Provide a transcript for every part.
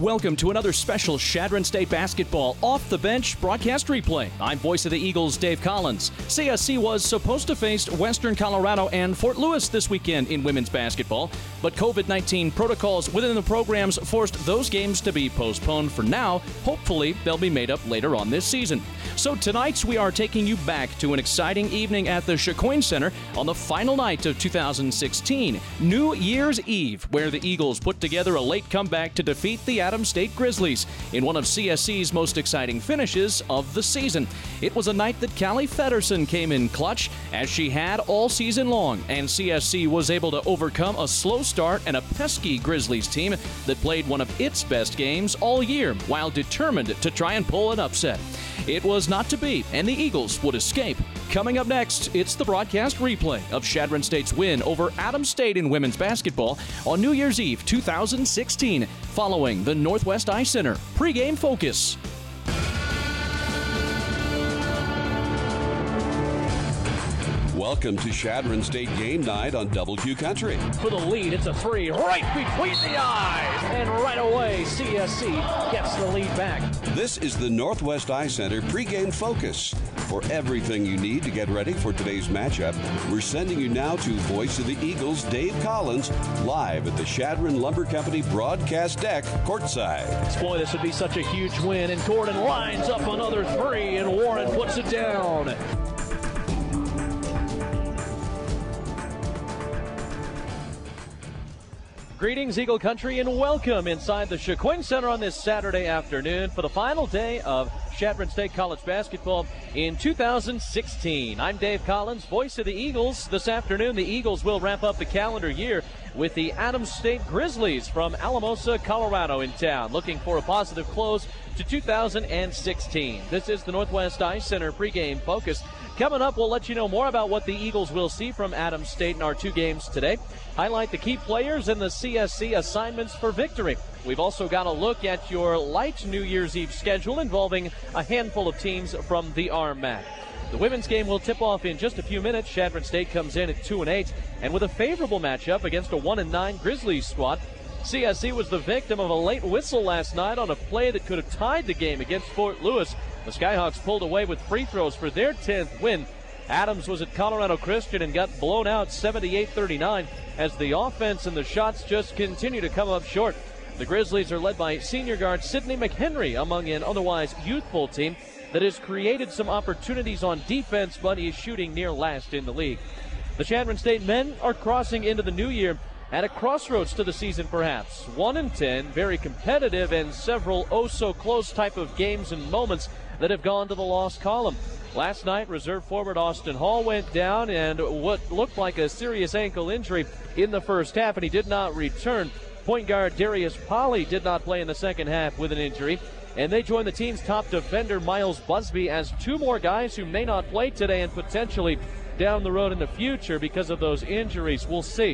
Welcome to another special Chadron State Basketball Off the Bench broadcast replay. I'm voice of the Eagles, Dave Collins. CSC was supposed to face Western Colorado and Fort Lewis this weekend in women's basketball, but COVID-19 protocols within the programs forced those games to be postponed for now. Hopefully, they'll be made up later on this season. So tonight, we are taking you back to an exciting evening at the Chicoine Center on the final night of 2016, New Year's Eve, where the Eagles put together a late comeback to defeat the Adams State Grizzlies in one of CSC's most exciting finishes of the season. It was a night that Callie Feddersen came in clutch, as she had all season long, and CSC was able to overcome a slow start and a pesky Grizzlies team that played one of its best games all year while determined to try and pull an upset. It was not to be, and the Eagles would escape. Coming up next, it's the broadcast replay of Chadron State's win over Adams State in women's basketball on New Year's Eve 2016, following the Northwest Eye Center pregame focus. Welcome to Chadron State Game Night on Double Q Country. For the lead, it's a three right between the eyes. And right away, CSC gets the lead back. This is the Northwest Eye Center pregame focus. For everything you need to get ready for today's matchup, we're sending you now to voice of the Eagles, Dave Collins, live at the Chadron Lumber Company broadcast deck, courtside. Boy, this would be such a huge win. And Gordon lines up another three, and Warren puts it down. Greetings, Eagle Country, and welcome inside the Chicoine Center on this Saturday afternoon for the final day of Chadron State College basketball in 2016. I'm Dave Collins, voice of the Eagles. This afternoon, the Eagles will wrap up the calendar year with the Adams State Grizzlies from Alamosa, Colorado in town, looking for a positive close to 2016. This is the Northwest Eye Center pregame focus. Coming up, we'll let you know more about what the Eagles will see from Adams State in our two games today. Highlight the key players and the CSC assignments for victory. We've also got a look at your light New Year's Eve schedule involving a handful of teams from the RMAC. The women's game will tip off in just a few minutes. Chadron State comes in at 2-8, and with a favorable matchup against a 1-9 Grizzlies squad. CSC was the victim of a late whistle last night on a play that could have tied the game against Fort Lewis. The Skyhawks pulled away with free throws for their 10th win. Adams was at Colorado Christian and got blown out 78-39 as the offense and the shots just continue to come up short. The Grizzlies are led by senior guard Sydney McHenry, among an otherwise youthful team that has created some opportunities on defense, but is shooting near last in the league. The Chadron State men are crossing into the new year at a crossroads to the season perhaps. 1-10, very competitive, and several oh-so-close type of games and moments that have gone to the loss column. Last night, reserve forward Austin Hall went down and what looked like a serious ankle injury in the first half, and he did not return. Point guard Darius Polly did not play in the second half with an injury, and they joined the team's top defender Miles Busby as two more guys who may not play today and potentially down the road in the future because of those injuries. We'll see.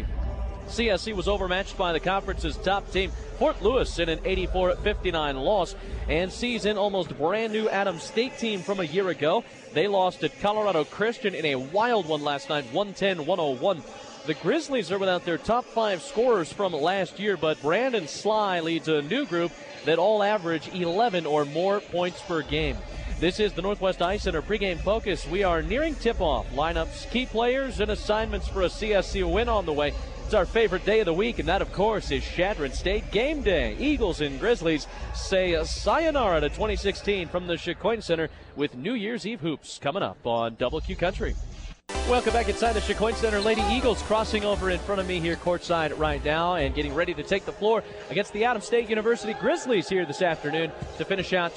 CSC was overmatched by the conference's top team, Fort Lewis, in an 84-59 loss, and sees an almost brand new Adams State team from a year ago. They lost at Colorado Christian in a wild one last night, 110-101. The Grizzlies are without their top 5 scorers from last year, but Brandon Sly leads a new group that all average 11 or more points per game. This is the Northwest Eye Center pregame focus. We are nearing tip-off. Lineups, key players, and assignments for a CSC win on the way. It's our favorite day of the week, and that, of course, is Chadron State Game Day. Eagles and Grizzlies say sayonara to 2016 from the Chicoine Center with New Year's Eve hoops coming up on Double Q Country. Welcome back inside the Chicoine Center. Lady Eagles crossing over in front of me here courtside right now and getting ready to take the floor against the Adams State University Grizzlies here this afternoon to finish out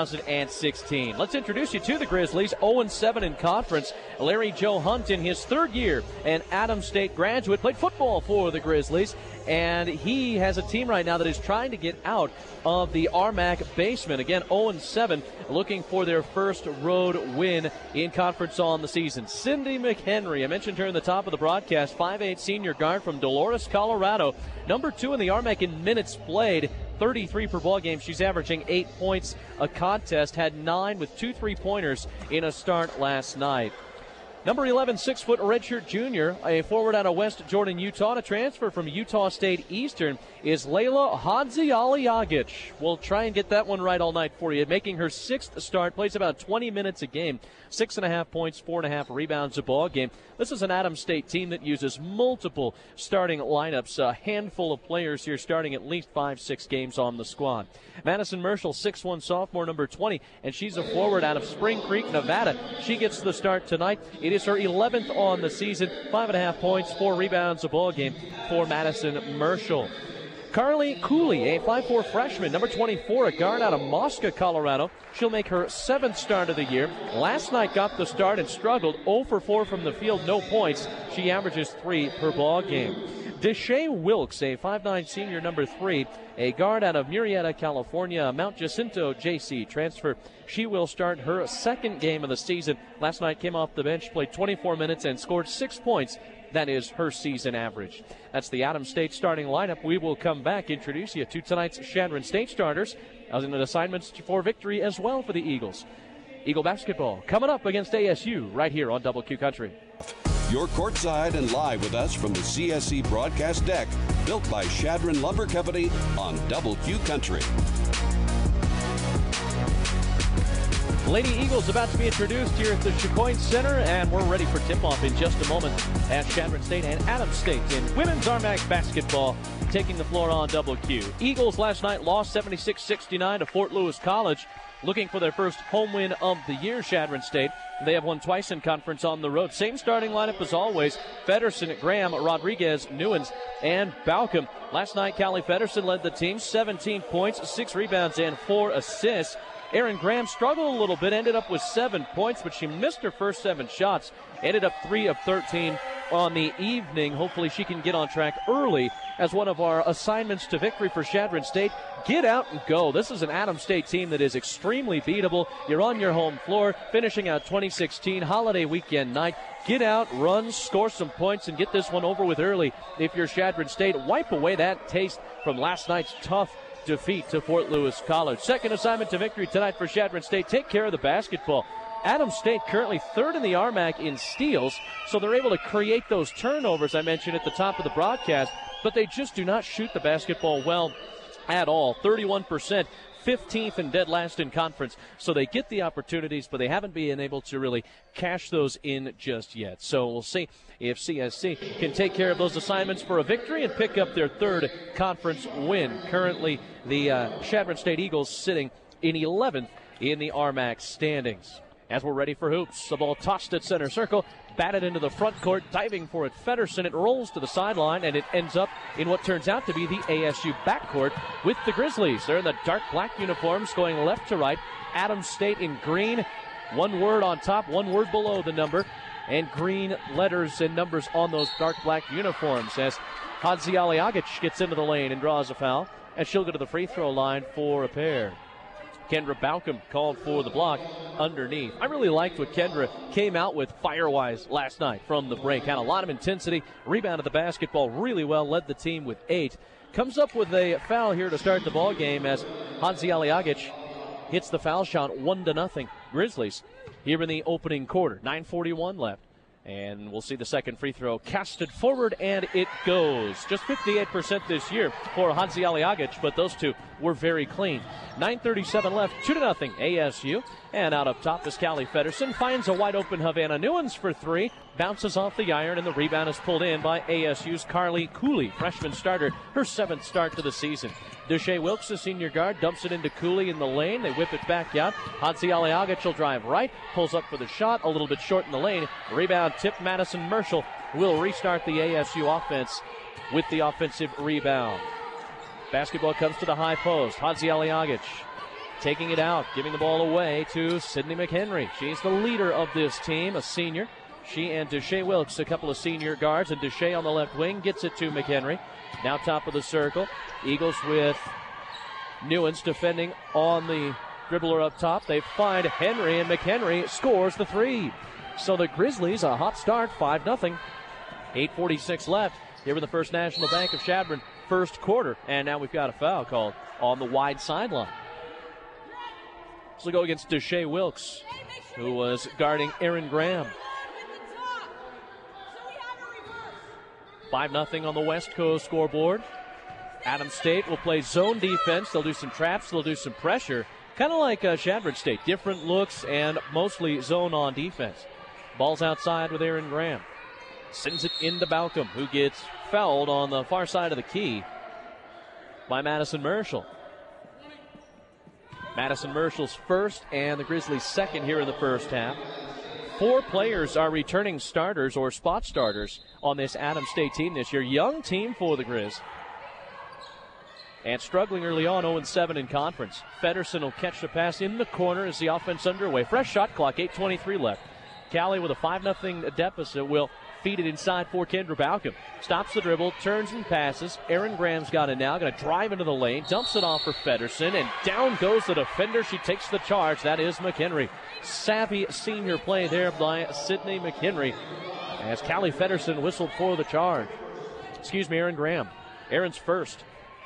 2016. Let's introduce you to the Grizzlies, 0-7 in conference. Larry Joe Hunt, in his third year, an Adams State graduate, played football for the Grizzlies, and he has a team right now that is trying to get out of the RMAC basement. Again, 0-7, looking for their first road win in conference on the season. Cindy McHenry, I mentioned her in the top of the broadcast, 5'8 senior guard from Dolores, Colorado. Number 2 in the RMAC in minutes played, 33 per ball game. She's averaging 8 points a contest, had 9 with 2 3-pointers in a start last night. Number 11, 6-foot redshirt junior, a forward out of West Jordan, Utah, to transfer from Utah State Eastern, is Layla Hadzialiagic. We'll try and get that one right all night for you. Making her 6th start, plays about 20 minutes a game, 6.5 points, 4.5 rebounds a ball game. This is an Adams State team that uses multiple starting lineups, a handful of players here starting at least 5-6 games on the squad. Madison Merschel, 6'1", sophomore, number 20, and she's a forward out of Spring Creek, Nevada. She gets the start tonight. It is her 11th on the season, 5.5 points, 4 rebounds a ball game for Madison Merschel. Carly Cooley, a 5'4" freshman, number 24, a guard out of Mosca, Colorado. She'll make her 7th start of the year. Last night got the start and struggled, 0 for 4 from the field, no points. She averages 3 per ball game. Deshae Wilkes, a 5'9" senior, number 3, a guard out of Murrieta, California, Mount Jacinto JC transfer. She will start her 2nd game of the season. Last night came off the bench, played 24 minutes, and scored 6 points. That is her season average. That's the Adams State starting lineup. We will come back, introduce you to tonight's Chadron State starters, as in the assignments for victory as well for the Eagles. Eagle basketball coming up against ASU right here on Double Q Country. You're courtside and live with us from the CSC broadcast deck, built by Chadron Lumber Company on Double Q Country. Lady Eagles about to be introduced here at the Chicoine Center, and we're ready for tip-off in just a moment at Chadron State and Adams State in women's RMAC basketball, taking the floor on Double Q. Eagles last night lost 76-69 to Fort Lewis College, looking for their first home win of the year. Chadron State, they have won twice in conference on the road. Same starting lineup as always: Feddersen, Graham, Rodriguez, Newens, and Balcom. Last night, Callie Feddersen led the team, 17 points, 6 rebounds, and 4 assists. Erin Graham struggled a little bit, ended up with 7 points, but she missed her first 7 shots, ended up 3 of 13 on the evening. Hopefully she can get on track early as one of our assignments to victory for Chadron State. Get out and go. This is an Adams State team that is extremely beatable. You're on your home floor, finishing out 2016 holiday weekend night. Get out, run, score some points, and get this one over with early. If you're Chadron State, wipe away that taste from last night's tough defeat to Fort Lewis College. Second assignment to victory tonight for Chadron State: take care of the basketball. Adams State currently 3rd in the RMAC in steals, so they're able to create those turnovers I mentioned at the top of the broadcast, but they just do not shoot the basketball well at all. 31%, 15th and dead last in conference, so they get the opportunities, but they haven't been able to really cash those in just yet. So we'll see if CSC can take care of those assignments for a victory and pick up their 3rd conference win. Currently, the Chadron State Eagles sitting in 11th in the RMAC standings. As we're ready for hoops, the ball tossed at center circle, batted into the front court, diving for it Feddersen. It rolls to the sideline, and it ends up in what turns out to be the ASU backcourt with the Grizzlies. They're in the dark black uniforms going left to right. Adams State in green, one word on top, one word below the number, and green letters and numbers on those dark black uniforms as Hadzialiagic gets into the lane and draws a foul, and she'll go to the free throw line for a pair. Kendra Balcom called for the block underneath. I really liked what Kendra came out with fire-wise last night from the break. Had a lot of intensity, rebounded the basketball really well, led the team with 8. Comes up with a foul here to start the ball game as Hadzialiagic hits the foul shot, 1-0 Grizzlies here in the opening quarter. 9:41 left. And we'll see the second free throw casted forward, and it goes. Just 58% this year for Hadzialiagic, but those two were very clean. 9:37 left, 2-0 ASU. And out up top is Callie Feddersen. Finds a wide-open Havana Newens for 3. Bounces off the iron, and the rebound is pulled in by ASU's Carly Cooley, freshman starter, her 7th start to the season. Deshae Wilkes, the senior guard, dumps it into Cooley in the lane. They whip it back out. Hadzialiagic will drive right, pulls up for the shot, a little bit short in the lane. Rebound tip, Madison Merschel will restart the ASU offense with the offensive rebound. Basketball comes to the high post. Hadzialiagic taking it out, giving the ball away to Sydney McHenry. She's the leader of this team, a senior. She and Deshae Wilkes, a couple of senior guards, and Deshae on the left wing gets it to McHenry. Now top of the circle. Eagles with Newens defending on the dribbler up top. They find Henry, and McHenry scores the 3. So the Grizzlies, a hot start, 5-0. 8:46 left here in the First National Bank of Chadron first quarter. And now we've got a foul called on the wide sideline. This will go against Deshae Wilkes, who was guarding Erin Graham. 5-0 on the West Coast scoreboard. Adams State will play zone defense. They'll do some traps. They'll do some pressure. Kind of like Chadron State. Different looks and mostly zone on defense. Ball's outside with Aaron Graham. Sends it into Balcom, who gets fouled on the far side of the key by Madison Marshall. Madison Marshall's first and the Grizzlies' second here in the first half. 4 players are returning starters or spot starters on this Adams State team this year. Young team for the Grizz. And struggling early on, 0-7 in conference. Feddersen will catch the pass in the corner as the offense underway. Fresh shot clock, 8:23 left. Cali with a 5-0 deficit will feed it inside for Kendra Balcom. Stops the dribble, turns and passes. Aaron Graham's got it now. Going to drive into the lane, dumps it off for Feddersen, and down goes the defender. She takes the charge. That is McHenry. Savvy senior play there by Sydney McHenry as Callie Feddersen whistled for the charge. Aaron Graham. Aaron's first.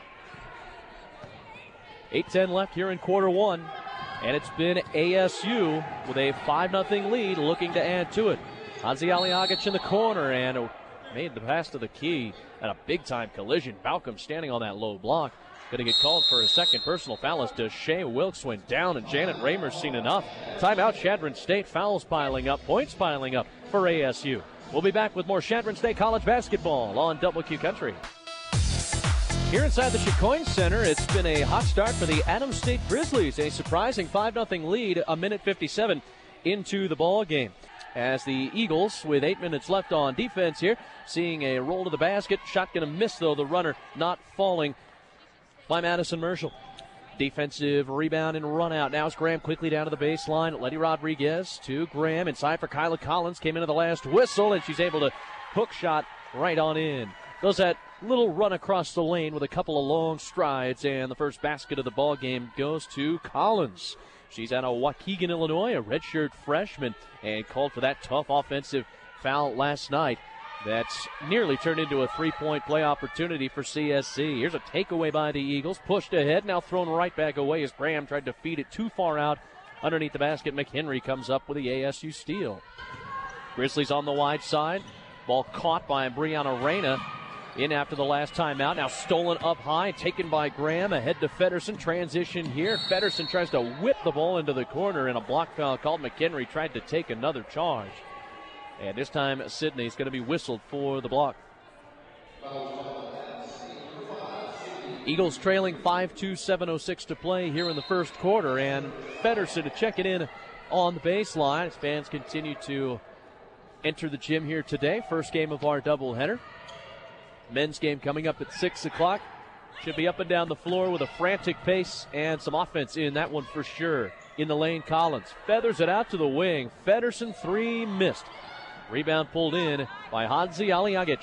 8:10 left here in quarter one. And it's been ASU with a 5-0 lead looking to add to it. Hansi Aliagic in the corner and made the pass to the key at a big-time collision. Balcom standing on that low block. Going to get called for a second personal foul as Deshae Wilkes went down, and Janet Raymer's seen enough. Timeout, Chadron State. Fouls piling up, points piling up for ASU. We'll be back with more Chadron State College basketball on WQ Country. Here inside the Chicoine Center, it's been a hot start for the Adams State Grizzlies. A surprising 5-0 lead, a minute 57 into the ball game. As the Eagles, with 8 minutes left on defense here, seeing a roll to the basket. Shot going to miss, though. The runner not falling by Madison Marshall. Defensive rebound and run out. Now it's Graham quickly down to the baseline. Letty Rodriguez to Graham. Inside for Kyla Collins. Came into the last whistle, and she's able to hook shot right on in. Does that little run across the lane with a couple of long strides, and the first basket of the ball game goes to Collins. She's out of Waukegan, Illinois, a redshirt freshman, and called for that tough offensive foul last night. That's nearly turned into a three-point play opportunity for CSC. Here's a takeaway by the Eagles, pushed ahead, now thrown right back away as Graham tried to feed it too far out underneath the basket. McHenry comes up with the ASU steal. Grizzlies on the wide side, ball caught by Brianna Reyna. In after the last timeout. Now stolen up high, taken by Graham. Ahead to Feddersen. Transition here. Feddersen tries to whip the ball into the corner, and a block foul called. McHenry tried to take another charge. And this time, Sydney's going to be whistled for the block. Eagles trailing 5-2, 7:06 to play here in the first quarter. And Feddersen to check it in on the baseline as fans continue to enter the gym here today. First game of our doubleheader. Men's game coming up at 6 o'clock. Should be up and down the floor with a frantic pace and some offense in that one for sure. In the lane, Collins feathers it out to the wing. Feddersen, 3 missed. Rebound pulled in by Hansi Aliagic.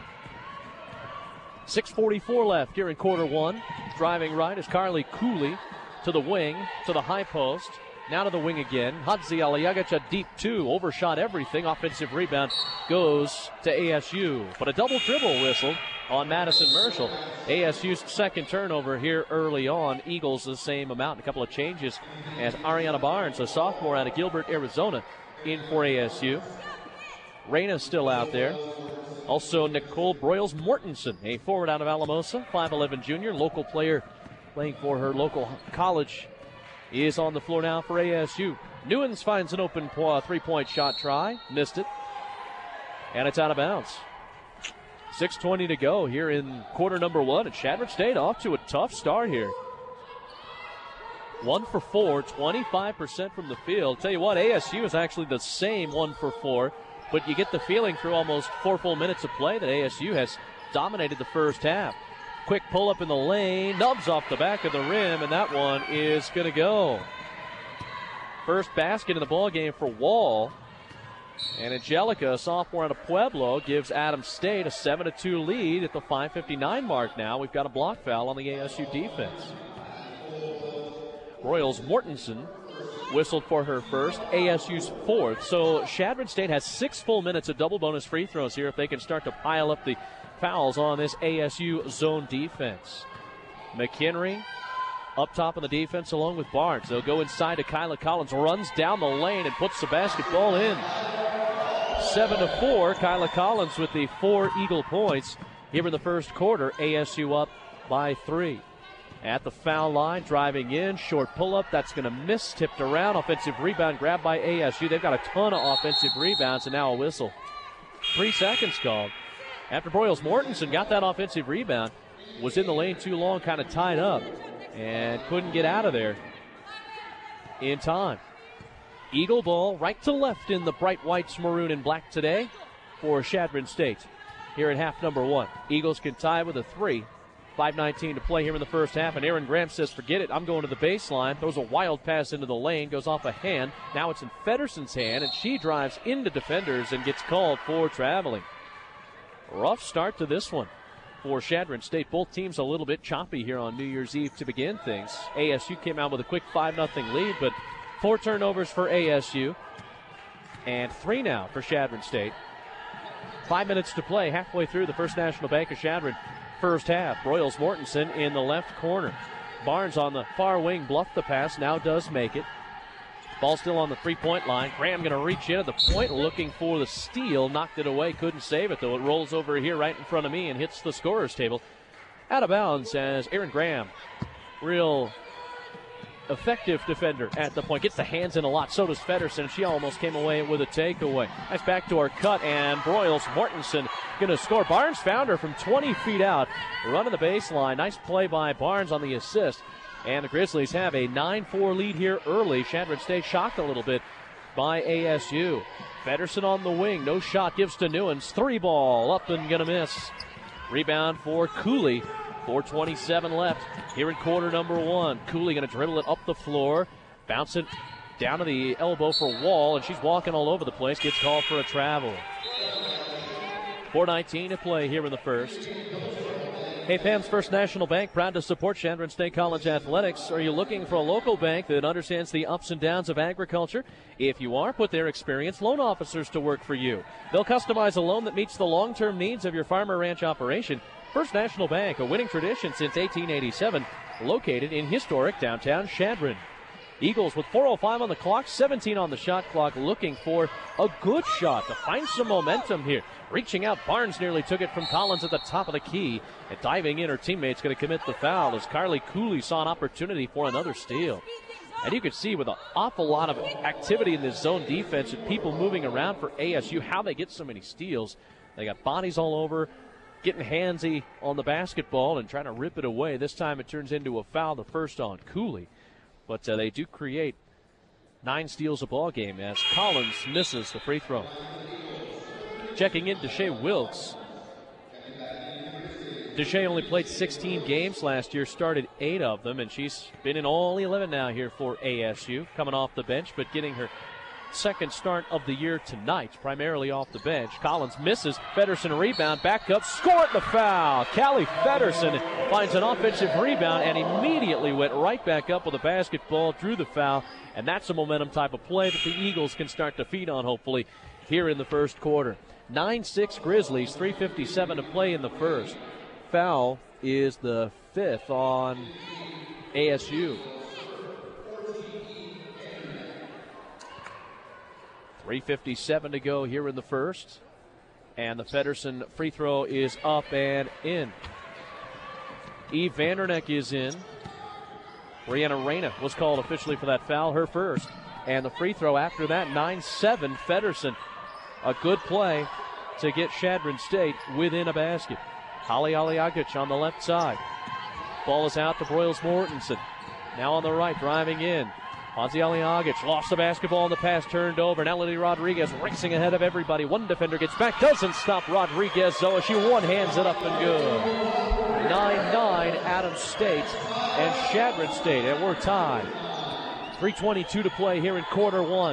6:44 left here in quarter one. Driving right is Carly Cooley to the wing, to the high post. Now to the wing again. Hansi Aliagic, a deep 2, overshot everything. Offensive rebound goes to ASU. But a double dribble whistle on Madison Marshall. ASU's second turnover here early on. Eagles the same amount. A couple of changes as Ariana Barnes, a sophomore out of Gilbert, Arizona, in for ASU. Reyna's still out there. Also Nicole Broyles-Mortensen, a forward out of Alamosa, 5'11 junior, local player playing for her local college, is on the floor now for ASU. Newens finds an open three-point shot try. Missed it. And it's out of bounds. 6:20 to go here in quarter number one. And Chadron State off to a tough start here. 1 for 4, 25% from the field. Tell you what, ASU is actually the same 1 for 4. But you get the feeling through almost 4 full minutes of play that ASU has dominated the first half. Quick pull-up in the lane, nubs off the back of the rim, and that one is going to go. First basket in the ball game for Wall. And Angelica, a sophomore out of Pueblo, gives Adams State a 7-2 lead at the 5:59 mark now. We've got a block foul on the ASU defense. Broyles-Mortensen whistled for her first, ASU's fourth. So Chadron State has 6 full minutes of double bonus free throws here if they can start to pile up the fouls on this ASU zone defense. McHenry up top of the defense along with Barnes. They'll go inside to Kyla Collins, runs down the lane and puts the basketball in. 7-4. Kyla Collins with the 4 Eagle points. Here in the first quarter, ASU up by 3. At the foul line, driving in, short pull-up. That's going to miss, tipped around. Offensive rebound grabbed by ASU. They've got a ton of offensive rebounds, and now a whistle. 3 seconds called. After Broyles Mortensen got that offensive rebound, was in the lane too long, kind of tied up, and couldn't get out of there in time. Eagle ball right to left in the bright whites, maroon, and black today for Chadron State. Here at half number 1. Eagles can tie with a 3. 5:19 to play here in the first half, and Aaron Graham says, forget it, I'm going to the baseline. Throws a wild pass into the lane, goes off a hand. Now it's in Fedderson's hand, and she drives into defenders and gets called for traveling. Rough start to this one for Chadron State. Both teams a little bit choppy here on New Year's Eve to begin things. ASU came out with a quick 5-0 lead, but 4 turnovers for ASU and 3 now for Chadron State. 5 minutes to play, halfway through the First National Bank of Chadron first half. Broyles Mortensen in the left corner. Barnes on the far wing bluffed the pass, now does make it. Ball still on the 3-point line. Graham going to reach in at the point, looking for the steal. Knocked it away, couldn't save it, though. It rolls over here right in front of me and hits the scorer's table. Out of bounds as Aaron Graham, real effective defender at the point. Gets the hands in a lot. So does Feddersen. She almost came away with a takeaway. Nice backdoor cut, and Broyles Mortensen going to score. Barnes found her from 20 feet out. Running the baseline. Nice play by Barnes on the assist. And the Grizzlies have a 9-4 lead here early. Chadron State shocked a little bit by ASU. Feddersen on the wing. No shot. Gives to Newens. 3 ball. Up and going to miss. Rebound for Cooley. 4:27 left here in quarter number 1. Cooley going to dribble it up the floor. Bounce it down to the elbow for Wall, and she's walking all over the place. Gets called for a travel. 4:19 to play here in the first. Hey, Pam's First National Bank, proud to support Chadron State College athletics. Are you looking for a local bank that understands the ups and downs of agriculture? If you are, put their experienced loan officers to work for you. They'll customize a loan that meets the long-term needs of your farm or ranch operation. First National Bank, a winning tradition since 1887, located in historic downtown Chadron. Eagles with 4:05 on the clock, 17 on the shot clock, looking for a good shot to find some momentum here. Reaching out, Barnes nearly took it from Collins at the top of the key. And diving in, her teammate's going to commit the foul as Carly Cooley saw an opportunity for another steal. And you could see with an awful lot of activity in this zone defense and people moving around for ASU, how they get so many steals. They got bodies all over, getting handsy on the basketball and trying to rip it away. This time it turns into a foul, the first on Cooley. But they do create 9 steals a ball game as Collins misses the free throw. Checking in, Deshae Wilkes. Deshae only played 16 games last year, started 8 of them, and she's been in all 11 now here for ASU, coming off the bench, but getting her second start of the year tonight, primarily off the bench. Collins misses. Feddersen rebound, back up, score it, the foul. Callie Feddersen finds an offensive rebound and immediately went right back up with a basketball, drew the foul, and that's a momentum type of play that the Eagles can start to feed on, hopefully, here in the first quarter. 9-6 Grizzlies, 3:57 to play in the first. Foul is the 5th on ASU. 3:57 to go here in the first. And the Feddersen free throw is up and in. Eve Vanderneck is in. Brianna Reyna was called officially for that foul, her first. And the free throw after that, 9-7 Feddersen. A good play to get Chadron State within a basket. Holly Aliagic on the left side. Ball is out to Broyles Mortensen. Now on the right, driving in. Hansi Aliagic lost the basketball on the pass, turned over. Now Lily Rodriguez racing ahead of everybody. One defender gets back, doesn't stop Rodriguez, though, as she one-hands it up and good. 9-9 Adams State and Chadron State, and we're tied. 3:22 to play here in quarter 1.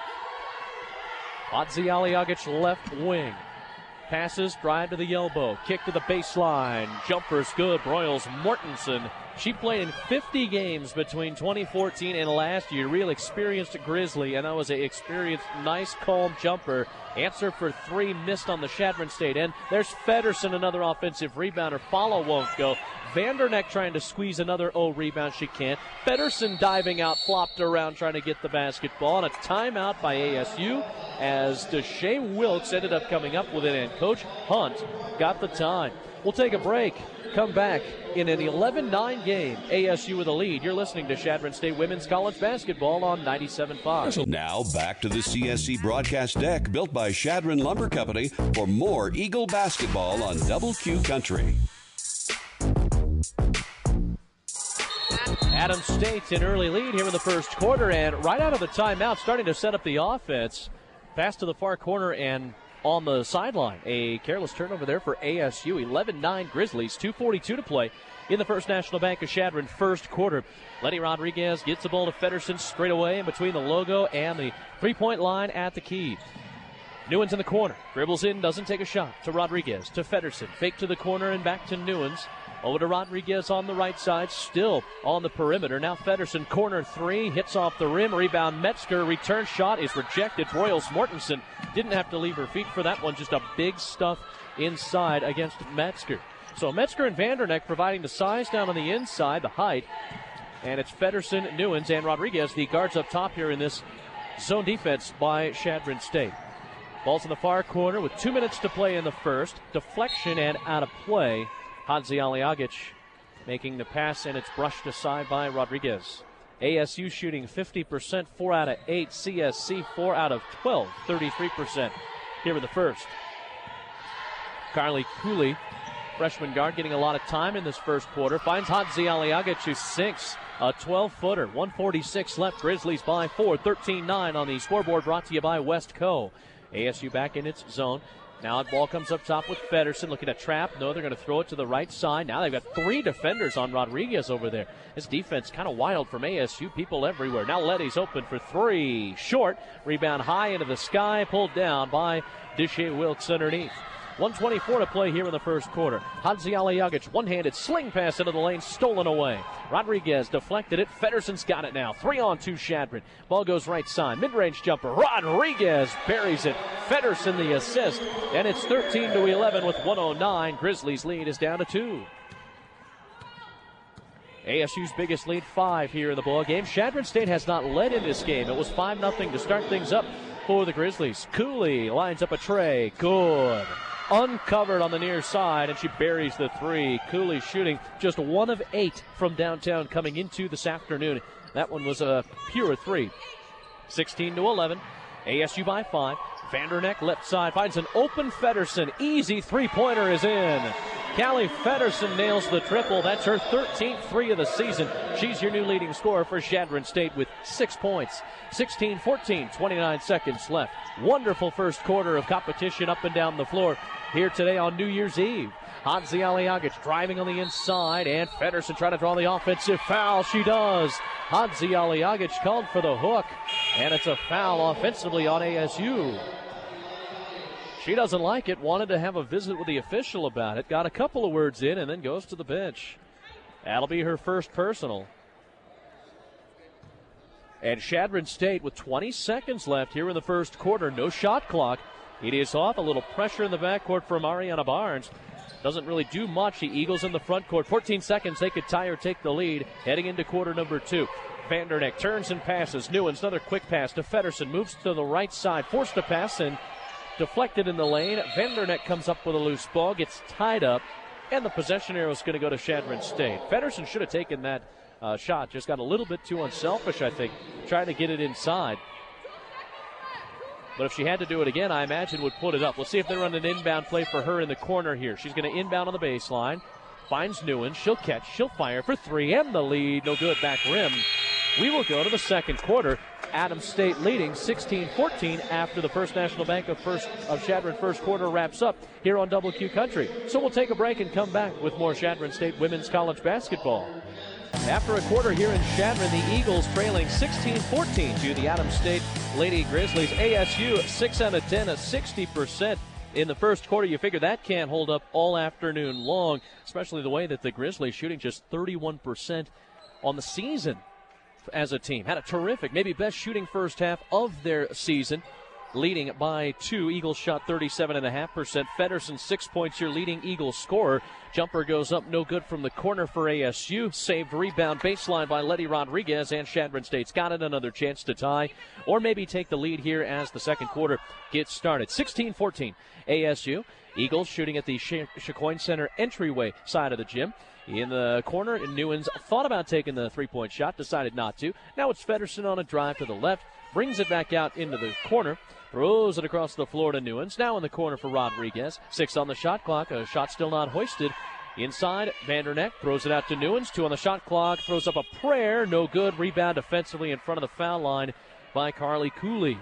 Hansi Aliagic left wing. Passes, drive to the elbow, kick to the baseline. Jumper's good. Broyles Mortensen. She played in 50 games between 2014 and last year. Real experienced Grizzly, and that was an experienced, nice, calm jumper. Answer for three missed on the Chadron State end. There's Feddersen, another offensive rebounder. Follow won't go. Vanderneck trying to squeeze another rebound. She can't. Feddersen diving out, flopped around trying to get the basketball. And a timeout by ASU as Deshae Wilkes ended up coming up with it, and Coach Hunt got the time. We'll take a break. Come back in an 11-9 game. ASU with a lead. You're listening to Chadron State Women's College Basketball on 97.5. Now back to the CSC broadcast deck built by Chadron Lumber Company for more Eagle basketball on Double Q Country. Adams State's an early lead here in the first quarter, and right out of the timeout, starting to set up the offense. Pass to the far corner and on the sideline. A careless turnover there for ASU. 11-9 Grizzlies, 2:42 to play in the First National Bank of Chadron first quarter. Letty Rodriguez gets the ball to Feddersen straight away in between the logo and the three-point line at the key. Newens in the corner. Dribbles in, doesn't take a shot. To Rodriguez, to Feddersen. Fake to the corner and back to Newens. Over to Rodriguez on the right side, still on the perimeter. Now Feddersen, corner three, hits off the rim. Rebound Metzger, return shot is rejected. Royals Mortensen didn't have to leave her feet for that one. Just a big stuff inside against Metzger. So Metzger and Vanderneck providing the size down on the inside, the height. And it's Feddersen, Newens, and Rodriguez, the guards up top here in this zone defense by Chadron State. Ball's in the far corner with 2 minutes to play in the first. Deflection and out of play. Hadzi Aliagic making the pass, and it's brushed aside by Rodriguez. ASU shooting 50%, 4 out of 8. CSC 4 out of 12, 33% here in the first. Carly Cooley, freshman guard, getting a lot of time in this first quarter. Finds Hadzi Aliagic, who sinks a 12-footer. 1:46 left. Grizzlies by 4, 13-9 on the scoreboard, brought to you by Westco. ASU back in its zone. Now the ball comes up top with Feddersen looking to trap. No, they're going to throw it to the right side. Now they've got three defenders on Rodriguez over there. This defense kind of wild from ASU. People everywhere. Now Letty's open for three. Short. Rebound high into the sky. Pulled down by Deshae Wilkes underneath. 1:24 to play here in the first quarter. Hadzi Aliagic, one-handed sling pass into the lane, stolen away. Rodriguez deflected it. Feddersen's got it now. 3-on-2 Chadron. Ball goes right side. Mid-range jumper. Rodriguez buries it. Feddersen the assist. And it's 13-11 with 1:09. Grizzlies lead is down to 2. ASU's biggest lead, 5 here in the ball game. Chadron State has not led in this game. It was 5-0 to start things up for the Grizzlies. Cooley lines up a tray. Good. Uncovered on the near side, and she buries the three. Cooley shooting just 1 of 8 from downtown coming into this afternoon. That one was a pure 3. 16-11. ASU by 5. Vanderneck left side finds an open Feddersen. Easy three-pointer is in. Callie Feddersen nails the triple. That's her 13th three of the season. She's your new leading scorer for Chadron State with 6 points. 16-14, 29 seconds left. Wonderful first quarter of competition up and down the floor here today on New Year's Eve. Hadzi Aliagic driving on the inside, and Feddersen trying to draw the offensive foul. She does. Hadzi Aliagic called for the hook, and it's a foul offensively on ASU. She doesn't like it, wanted to have a visit with the official about it, got a couple of words in, and then goes to the bench. That'll be her first personal. And Chadron State with 20 seconds left here in the first quarter. No shot clock. It is off. A little pressure in the backcourt for Mariana Barnes. Doesn't really do much. The Eagles in the front court. 14 seconds. They could tie or take the lead heading into quarter number 2. Vanderneck turns and passes. Newens, another quick pass to Feddersen. Moves to the right side. Forced to pass and deflected in the lane. Vanderneck comes up with a loose ball. Gets tied up. And the possession arrow is going to go to Chadron State. Feddersen should have taken that shot. Just got a little bit too unselfish, I think, trying to get it inside. But if she had to do it again, I imagine would put it up. We'll see if they run an inbound play for her in the corner here. She's going to inbound on the baseline. Finds Newens. She'll catch. She'll fire for 3. And the lead. No good. Back rim. We will go to the second quarter. Adams State leading 16-14 after the First National Bank of Chadron first quarter wraps up here on Double Q Country. So we'll take a break and come back with more Chadron State women's college basketball. After a quarter here in Chadron, the Eagles trailing 16-14 to the Adams State Lady Grizzlies. ASU 6 out of 10, a 60% in the first quarter. You figure that can't hold up all afternoon long, especially the way that the Grizzlies shooting just 31% on the season as a team. Had a terrific, maybe best shooting first half of their season. leading by 2. Eagles shot 37.5%. Feddersen 6 points here, leading Eagles scorer. Jumper goes up, no good from the corner for ASU. Saved rebound baseline by Letty Rodriguez, and Chadron State's got it. Another chance to tie or maybe take the lead here as the second quarter gets started. 16-14 ASU. Eagles shooting at the Chacoin Center entryway side of the gym. In the corner, Newens thought about taking the three-point shot, decided not to. Now it's Feddersen on a drive to the left, brings it back out into the corner, throws it across the floor to Newens. Now in the corner for Rodriguez. 6 on the shot clock, a shot still not hoisted. Inside, Vanderneck throws it out to Newens. 2 on the shot clock, throws up a prayer, no good. Rebound defensively in front of the foul line by Carly Cooley.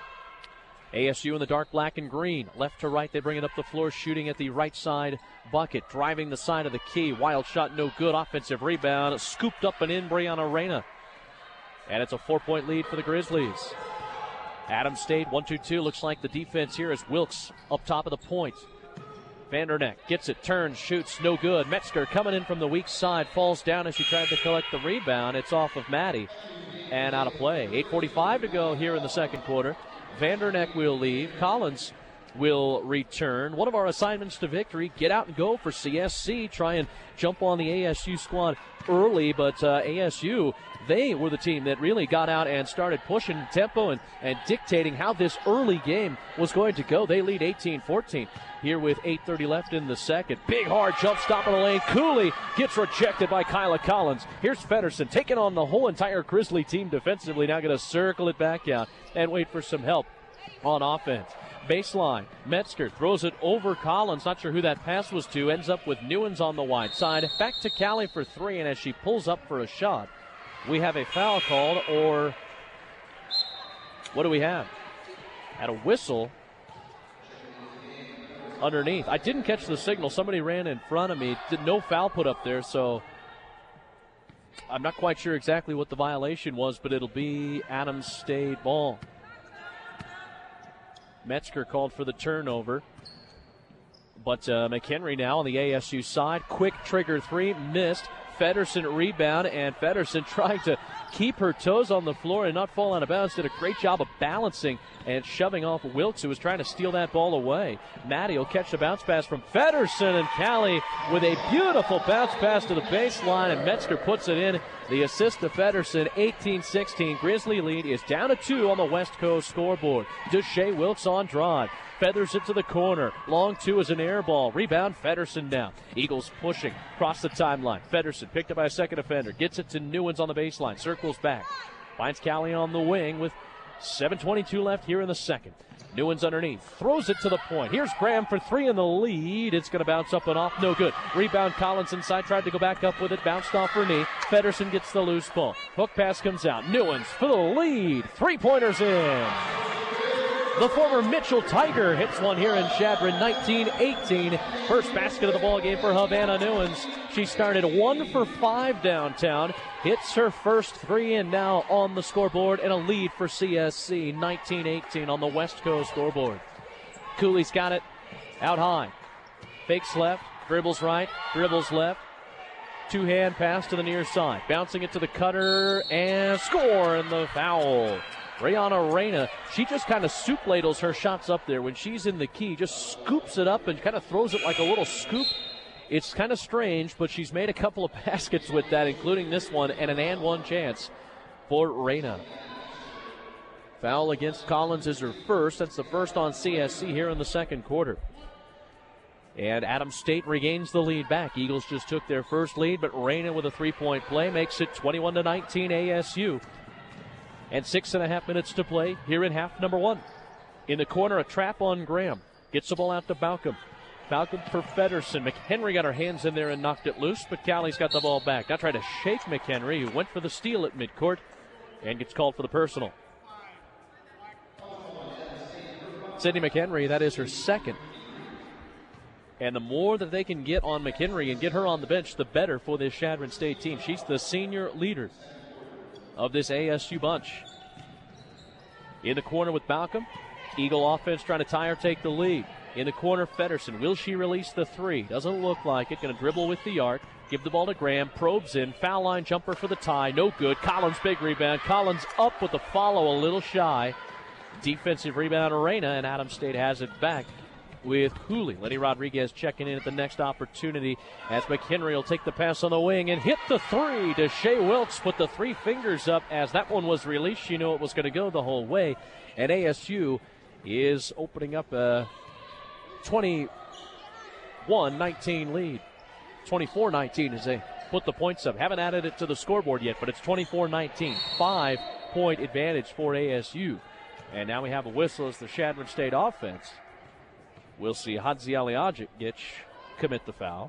ASU in the dark black and green. Left to right, they bring it up the floor, shooting at the right side bucket. Driving the side of the key. Wild shot, no good. Offensive rebound. Scooped up and in, Brianna Reyna. And it's a 4-point lead for the Grizzlies. Adams State, 1-2-2. Looks like the defense here is Wilkes up top of the point. Vanderneck gets it, turns, shoots, no good. Metzger coming in from the weak side, falls down as she tried to collect the rebound. It's off of Maddie and out of play. 8:45 to go here in the second quarter. Vanderneck will leave. Collins will return. One of our assignments to victory, get out and go for CSC. Try and jump on the ASU squad early, but ASU, they were the team that really got out and started pushing tempo and dictating how this early game was going to go. They lead 18-14 here with 8:30 left in the second. Big, hard jump stop in the lane. Cooley gets rejected by Kyla Collins. Here's Feddersen taking on the whole entire Grizzly team defensively. Now going to circle it back out and wait for some help on offense. Baseline, Metzger throws it over Collins. Not sure who that pass was to. Ends up with Newens on the wide side. Back to Callie for 3, and as she pulls up for a shot, we have a foul called, or what do we have? At a whistle underneath. I didn't catch the signal. Somebody ran in front of me. No foul put up there, so I'm not quite sure exactly what the violation was, but it'll be Adams State ball. Metzger called for the turnover. But McHenry now on the ASU side. Quick trigger 3, missed. Feddersen rebound, and Feddersen trying to keep her toes on the floor and not fall out of bounds. Did a great job of balancing and shoving off Wilkes, who was trying to steal that ball away. Maddie will catch the bounce pass from Feddersen, and Callie with a beautiful bounce pass to the baseline, and Metzger puts it in. The assist to Feddersen, 18-16. Grizzly lead is down to 2 on the West Coast scoreboard. Deshae Wilkes on drive. Feathers it to the corner. Long 2 is an air ball. Rebound, Feddersen down. Eagles pushing across the timeline. Feddersen picked up by a second offender. Gets it to Newens on the baseline. Circles back. Finds Callie on the wing with 7:22 left here in the second. Newens underneath. Throws it to the point. Here's Graham for 3 in the lead. It's going to bounce up and off. No good. Rebound, Collins inside. Tried to go back up with it. Bounced off her knee. Feddersen gets the loose ball. Hook pass comes out. Newens for the lead. 3-pointers in. The former Mitchell Tiger hits one here in Chadron, 19-18. First basket of the ball game for Havana Newens. She started 1 for 5 downtown. Hits her first 3 and now on the scoreboard, and a lead for CSC, 19-18 on the West Coast scoreboard. Cooley's got it out high. Fakes left, dribbles right, dribbles left. Two-hand pass to the near side. Bouncing it to the cutter, and score, and the foul. Brianna Reyna, she just kind of soup ladles her shots up there. When she's in the key, just scoops it up and kind of throws it like a little scoop. It's kind of strange, but she's made a couple of baskets with that, including this one, and an and one chance for Reyna. Foul against Collins is her first. That's the first on CSC here in the second quarter. And Adams State regains the lead back. Eagles just took their first lead, but Reyna with a 3-point play makes it 21-19 ASU. And 6.5 minutes to play here in half number 1. In the corner, a trap on Graham. Gets the ball out to Balcom. Balcom for Feddersen. McHenry got her hands in there and knocked it loose, but Callie's got the ball back. Now trying to shake McHenry, who went for the steal at midcourt and gets called for the personal. Sydney McHenry, that is her second. And the more that they can get on McHenry and get her on the bench, the better for this Chadron State team. She's the senior leader of this ASU bunch. In the corner with Balcom. Eagle offense trying to tie or take the lead. In the corner, Feddersen. Will she release the 3? Doesn't look like it. Going to dribble with the arc. Give the ball to Graham. Probes in. Foul line jumper for the tie. No good. Collins, big rebound. Collins up with the follow, a little shy. Defensive rebound, Arena, and Adams State has it back with Cooley. Lenny Rodriguez checking in at the next opportunity as McHenry will take the pass on the wing and hit the three. Deshae Wilkes put the 3 fingers up as that one was released. She knew it was going to go the whole way. And ASU is opening up a 21-19 lead. 24-19 as they put the points up. Haven't added it to the scoreboard yet, but it's 24-19. 5-point advantage for ASU. And now we have a whistle as the Chadron State offense. We'll see Hadzi Aliagic commit the foul.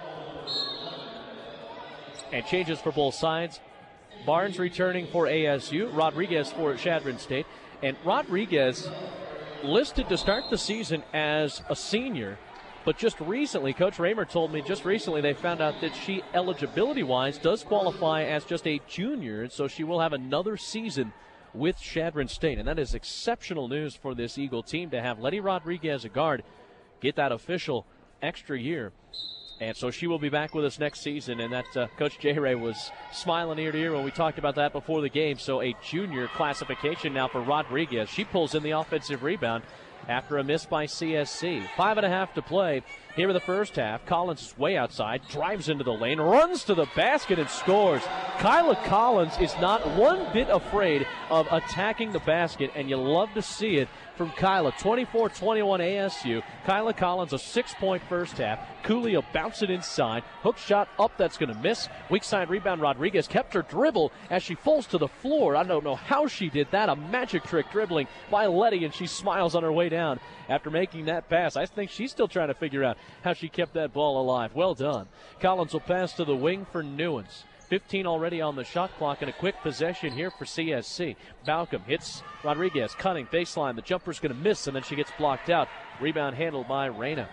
And changes for both sides. Barnes returning for ASU. Rodriguez for Chadron State. And Rodriguez listed to start the season as a senior, but just recently, Coach Raymer told me just recently they found out that she, eligibility-wise, does qualify as just a junior, and so she will have another season with Chadron State. And that is exceptional news for this Eagle team to have Letty Rodriguez, a guard, get that official extra year. And so she will be back with us next season. And that Coach J. Ray was smiling ear to ear when we talked about that before the game. So a junior classification now for Rodriguez. She pulls in the offensive rebound after a miss by CSC. 5.5 to play here in the first half. Collins is way outside, drives into the lane, runs to the basket and scores. Kyla Collins is not one bit afraid of attacking the basket, and you love to see it from Kyla. 24-21 ASU. Kyla Collins, a 6-point first half. Cooley will bounce it inside. Hook shot up, that's going to miss. Weak side rebound, Rodriguez kept her dribble as she falls to the floor. I don't know how she did that. A magic trick dribbling by Letty, and she smiles on her way down after making that pass. I think she's still trying to figure out how she kept that ball alive. Well done. Collins will pass to the wing for Newens. 15 already on the shot clock, and a quick possession here for CSC. Balcom hits Rodriguez, cutting baseline. The jumper's going to miss, and then she gets blocked out. Rebound handled by Reyna.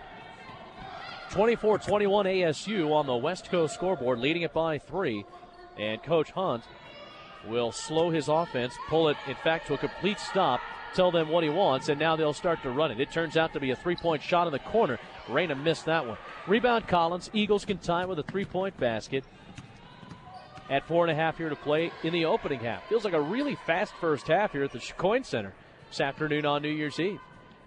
24-21 ASU on the West Coast scoreboard, leading it by 3. And Coach Hunt will slow his offense, pull it, in fact, to a complete stop, tell them what he wants, and now they'll start to run it. It turns out to be a 3-point shot in the corner. Reyna missed that one. Rebound Collins. Eagles can tie with a 3-point basket. At 4.5 here to play in the opening half. Feels like a really fast first half here at the Chicoine Center this afternoon on New Year's Eve.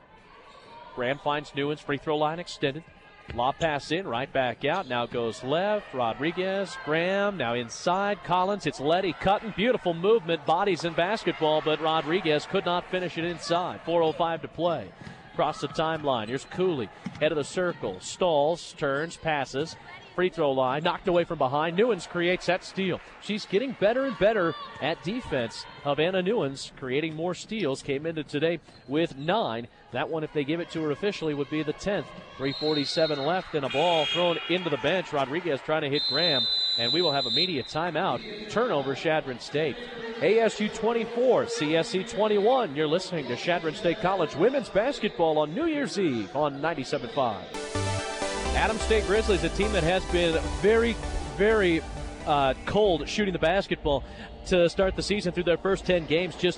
Graham finds Newens, free throw line extended. Lob pass in, right back out. Now goes left. Rodriguez, Graham, now inside. Collins, it's Letty cutting. Beautiful movement, bodies in basketball, but Rodriguez could not finish it inside. 4:05 to play. Across the timeline, here's Cooley, head of the circle. Stalls, turns, passes. Free throw line, knocked away from behind. Newens creates that steal. She's getting better and better at defense. Havana Newens creating more steals. Came into today with 9. That one, if they give it to her officially, would be the 10th. 3:47 left and a ball thrown into the bench. Rodriguez trying to hit Graham, and we will have immediate timeout. Turnover, Chadron State. ASU 24, CSC 21. You're listening to Chadron State College women's basketball on New Year's Eve on 97.5. Adams State Grizzlies, a team that has been very, very cold shooting the basketball to start the season through their first 10 games, just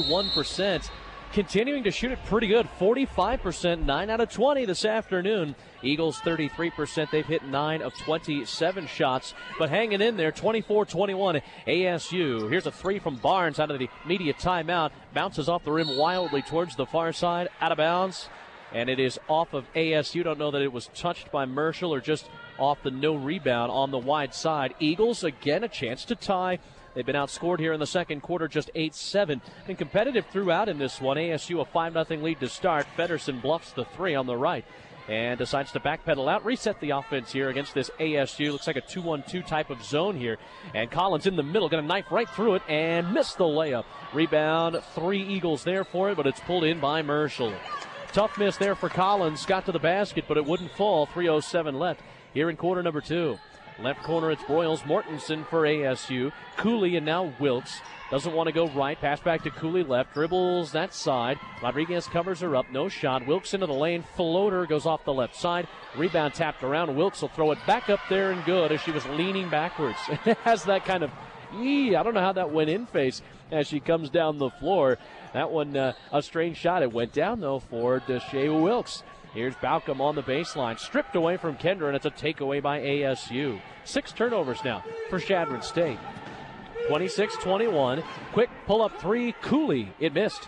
31%. Continuing to shoot it pretty good, 45%, 9 out of 20 this afternoon. Eagles 33%, they've hit 9 of 27 shots, but hanging in there, 24-21 ASU. Here's a 3 from Barnes out of the immediate timeout, bounces off the rim wildly towards the far side, out of bounds. And it is off of ASU. Don't know that it was touched by Marshall or just off the no rebound on the wide side. Eagles, again, a chance to tie. They've been outscored here in the second quarter, just 8-7. Been competitive throughout in this one. ASU a 5-0 lead to start. Feddersen bluffs the 3 on the right and decides to backpedal out, reset the offense here against this ASU. Looks like a 2-1-2 type of zone here. And Collins in the middle, going to knife right through it and miss the layup. Rebound, 3 Eagles there for it, but it's pulled in by Marshall. Tough miss there for Collins. Got to the basket, but it wouldn't fall. 3:07 left here in quarter number 2. Left corner, it's Broyles Mortensen for ASU. Cooley and now Wilkes. Doesn't want to go right. Pass back to Cooley left. Dribbles that side. Rodriguez covers her up. No shot. Wilkes into the lane. Floater goes off the left side. Rebound tapped around. Wilkes will throw it back up there and good as she was leaning backwards. It has that kind of, I don't know how that went in face as she comes down the floor. That one, a strange shot. It went down, though, for Deshae Wilkes. Here's Balcom on the baseline. Stripped away from Kendra, and it's a takeaway by ASU. 6 turnovers now for Chadron State. 26-21. Quick pull-up 3. Cooley. It missed.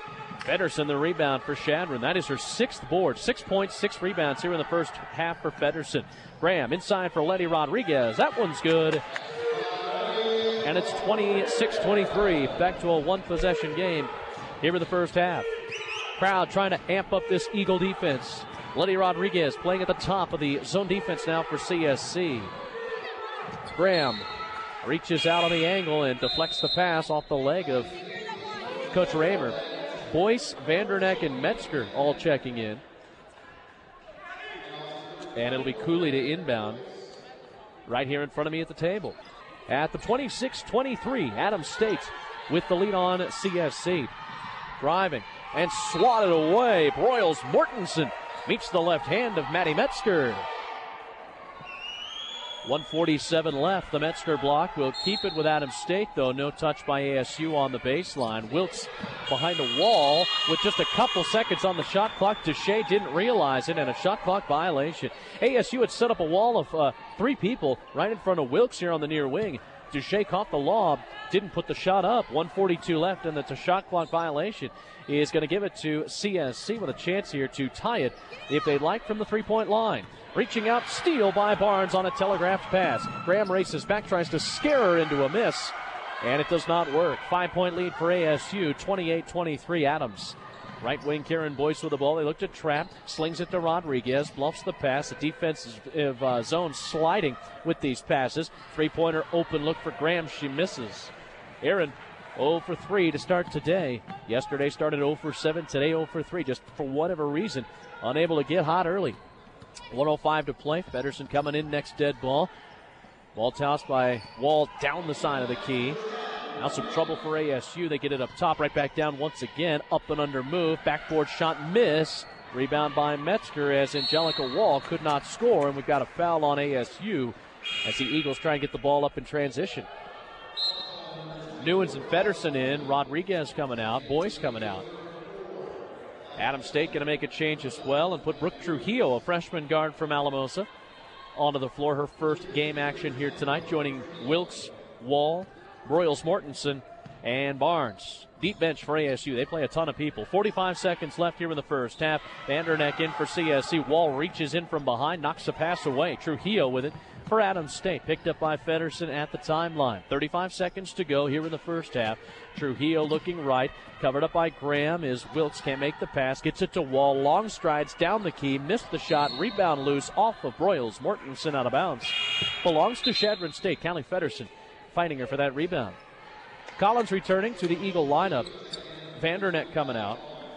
Feddersen the rebound for Shadron. That is her 6th board. 6.6 rebounds here in the first half for Feddersen. Graham inside for Letty Rodriguez. That one's good. And it's 26-23. Back to a one-possession game here in the first half. Crowd trying to amp up this Eagle defense. Letty Rodriguez playing at the top of the zone defense now for CSC. Graham reaches out on the angle and deflects the pass off the leg of Coach Raymer. Boyce, Vanderneck, and Metzger all checking in. And it'll be Cooley to inbound right here in front of me at the table. At the 26-23, Adams State with the lead on CSC. Driving and swatted away. Broyles Mortensen meets the left hand of Maddie Metzger. 1:47 left. The Metzger block will keep it with Adams State, though. No touch by ASU on the baseline. Wilkes behind the wall with just a couple seconds on the shot clock. Deshay didn't realize it, and a shot clock violation. ASU had set up a wall of 3 people right in front of Wilkes here on the near wing. Deshay caught the lob, didn't put the shot up. 1:42 left, and it's a shot clock violation. He is going to give it to CSC with a chance here to tie it if they'd like from the three-point line. Reaching out, steal by Barnes on a telegraphed pass. Graham races back, tries to scare her into a miss, and it does not work. 5-point lead for ASU, 28-23 Adams. Right wing Karen Boyce with the ball. They look to trap, slings it to Rodriguez, bluffs the pass. The defensive zone sliding with these passes. Three-pointer open look for Graham. She misses. Aaron 0 for 3 to start today. Yesterday started 0 for 7. Today 0 for 3. Just for whatever reason, unable to get hot early. 1:05 to play. Feddersen coming in next dead ball. Ball tossed by Wall down the side of the key. Now some trouble for ASU. They get it up top, right back down once again. Up and under move. Backboard shot miss. Rebound by Metzger as Angelica Wall could not score. And we've got a foul on ASU as the Eagles try and get the ball up in transition. Newens and Feddersen in. Rodriguez coming out. Boyce coming out. Adams State going to make a change as well and put Brooke Trujillo, a freshman guard from Alamosa, onto the floor. Her first game action here tonight, joining Wilkes, Wall, Broyles Mortensen, and Barnes. Deep bench for ASU. They play a ton of people. 45 seconds left here in the first half. Vanderneck in for CSC. Wall reaches in from behind, knocks the pass away. Trujillo with it for Adams State. Picked up by Feddersen at the timeline. 35 seconds to go here in the first half. Trujillo looking right. Covered up by Graham is Wilkes. Can't make the pass. Gets it to Wall. Long strides down the key. Missed the shot. Rebound loose off of Broyles. Mortensen out of bounds. Belongs to Shadron State. Callie Feddersen fighting her for that rebound. Collins returning to the Eagle lineup. Vanderneck coming out.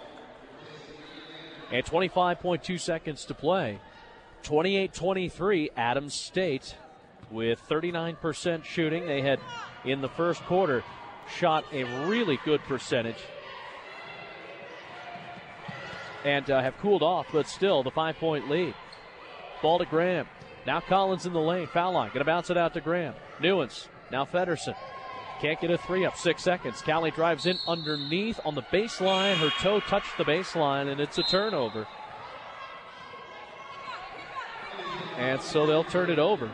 And 25.2 seconds to play. 28-23, Adams State with 39% shooting. They had, in the first quarter, shot a really good percentage. And have cooled off, but still the 5-point lead. Ball to Graham. Now Collins in the lane. Foul line. Going to bounce it out to Graham. Newens. Now Feddersen. Can't get a three up. 6 seconds. Callie drives in underneath on the baseline. Her toe touched the baseline, and it's a turnover. And so they'll turn it over.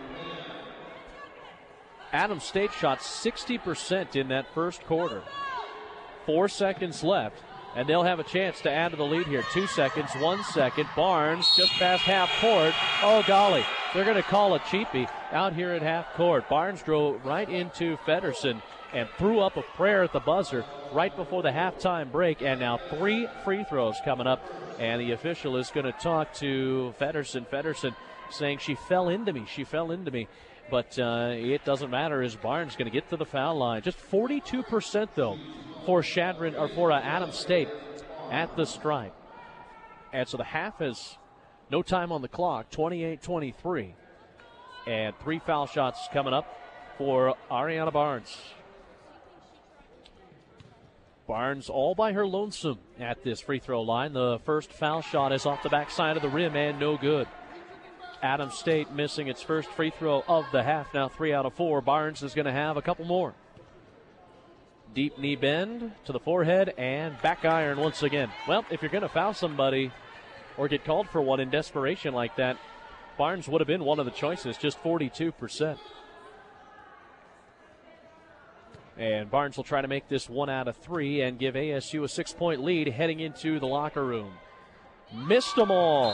Adams State shot 60% in that first quarter. 4 seconds left, and they'll have a chance to add to the lead here. 2 seconds, 1 second. Barnes just past half court. Oh, golly. They're going to call a cheapie out here at half court. Barnes drove right into Feddersen and threw up a prayer at the buzzer right before the halftime break. And now 3 free throws coming up. And the official is going to talk to Feddersen. Feddersen saying, she fell into me. But it doesn't matter as Barnes going to get to the foul line. Just 42% though for Adams State at the stripe. And so the half is no time on the clock, 28-23. And 3 foul shots coming up for Ariana Barnes. Barnes all by her lonesome at this free throw line. The first foul shot is off the backside of the rim and no good. Adams State missing its first free throw of the half. Now 3 out of 4. Barnes is going to have a couple more. Deep knee bend to the forehead and back iron once again. Well, if you're going to foul somebody or get called for one in desperation like that, Barnes would have been one of the choices, just 42%. And Barnes will try to make this 1 out of 3 and give ASU a 6-point lead heading into the locker room. Missed them all.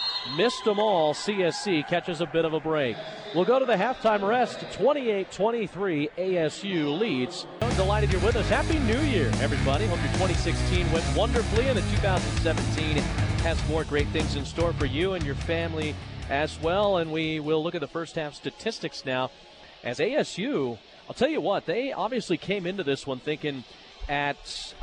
CSC catches a bit of a break. We'll go to the halftime rest. 28-23, ASU leads. I'm delighted you're with us. Happy New Year, everybody. Hope your 2016 went wonderfully, and the 2017 has more great things in store for you and your family as well. And we will look at the first half statistics now. As ASU, I'll tell you what, they obviously came into this one thinking at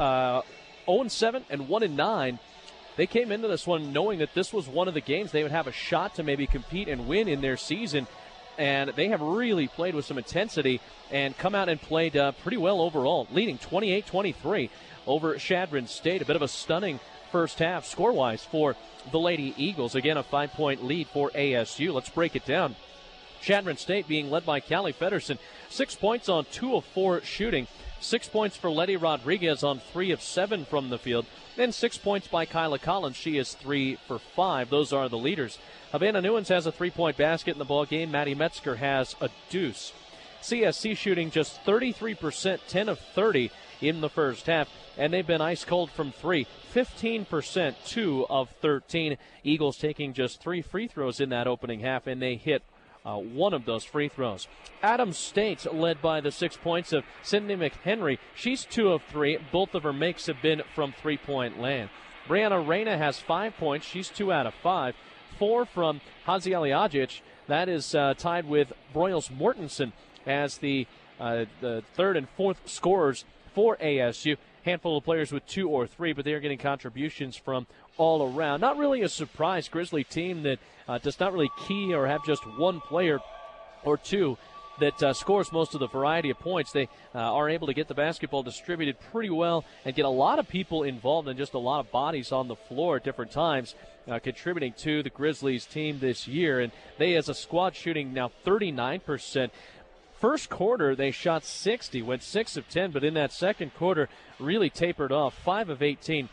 0-7 and 1-9. They came into this one knowing that this was one of the games they would have a shot to maybe compete and win in their season. And they have really played with some intensity and come out and played pretty well overall, leading 28-23 over Chadron State. A bit of a stunning first half score-wise for the Lady Eagles. Again, a 5-point lead for ASU. Let's break it down. Chadron State being led by Callie Feddersen, 6 points on 2 of 4 shooting. 6 points for Letty Rodriguez on 3 of 7 from the field. Then 6 points by Kyla Collins. She is 3 for 5. Those are the leaders. Havana Newens has a 3-point basket in the ball game. Maddie Metzger has a deuce. CSC shooting just 33%, 10 of 30 in the first half. And they've been ice cold from 3, 15%, 2 of 13. Eagles taking just 3 free throws in that opening half, and they hit one of those free throws. Adams State led by the 6 points of Sydney McHenry. She's 2 of 3. Both of her makes have been from three-point land. Brianna Reyna has 5 points. She's 2 out of 5. 4 from Hazieli Ajic. That is tied with Broyles Mortensen as the third and fourth scorers for ASU. Handful of players with 2 or 3, but they are getting contributions from all around. Not really a surprise Grizzly team that does not really key or have just one player or two that scores most of the variety of points. They are able to get the basketball distributed pretty well and get a lot of people involved and just a lot of bodies on the floor at different times contributing to the Grizzlies team this year. And they, as a squad, shooting now 39%. First quarter, they shot 60, went 6 of 10, but in that second quarter, really tapered off. 5 of 18,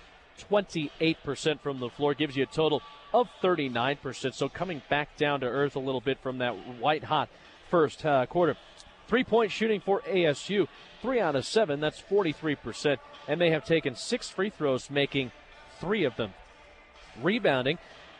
28% from the floor, gives you a total of 39%. So coming back down to earth a little bit from that white-hot first quarter. 3-point shooting for ASU, 3 out of 7, that's 43%, and they have taken 6 free throws, making 3 of them. Rebounding,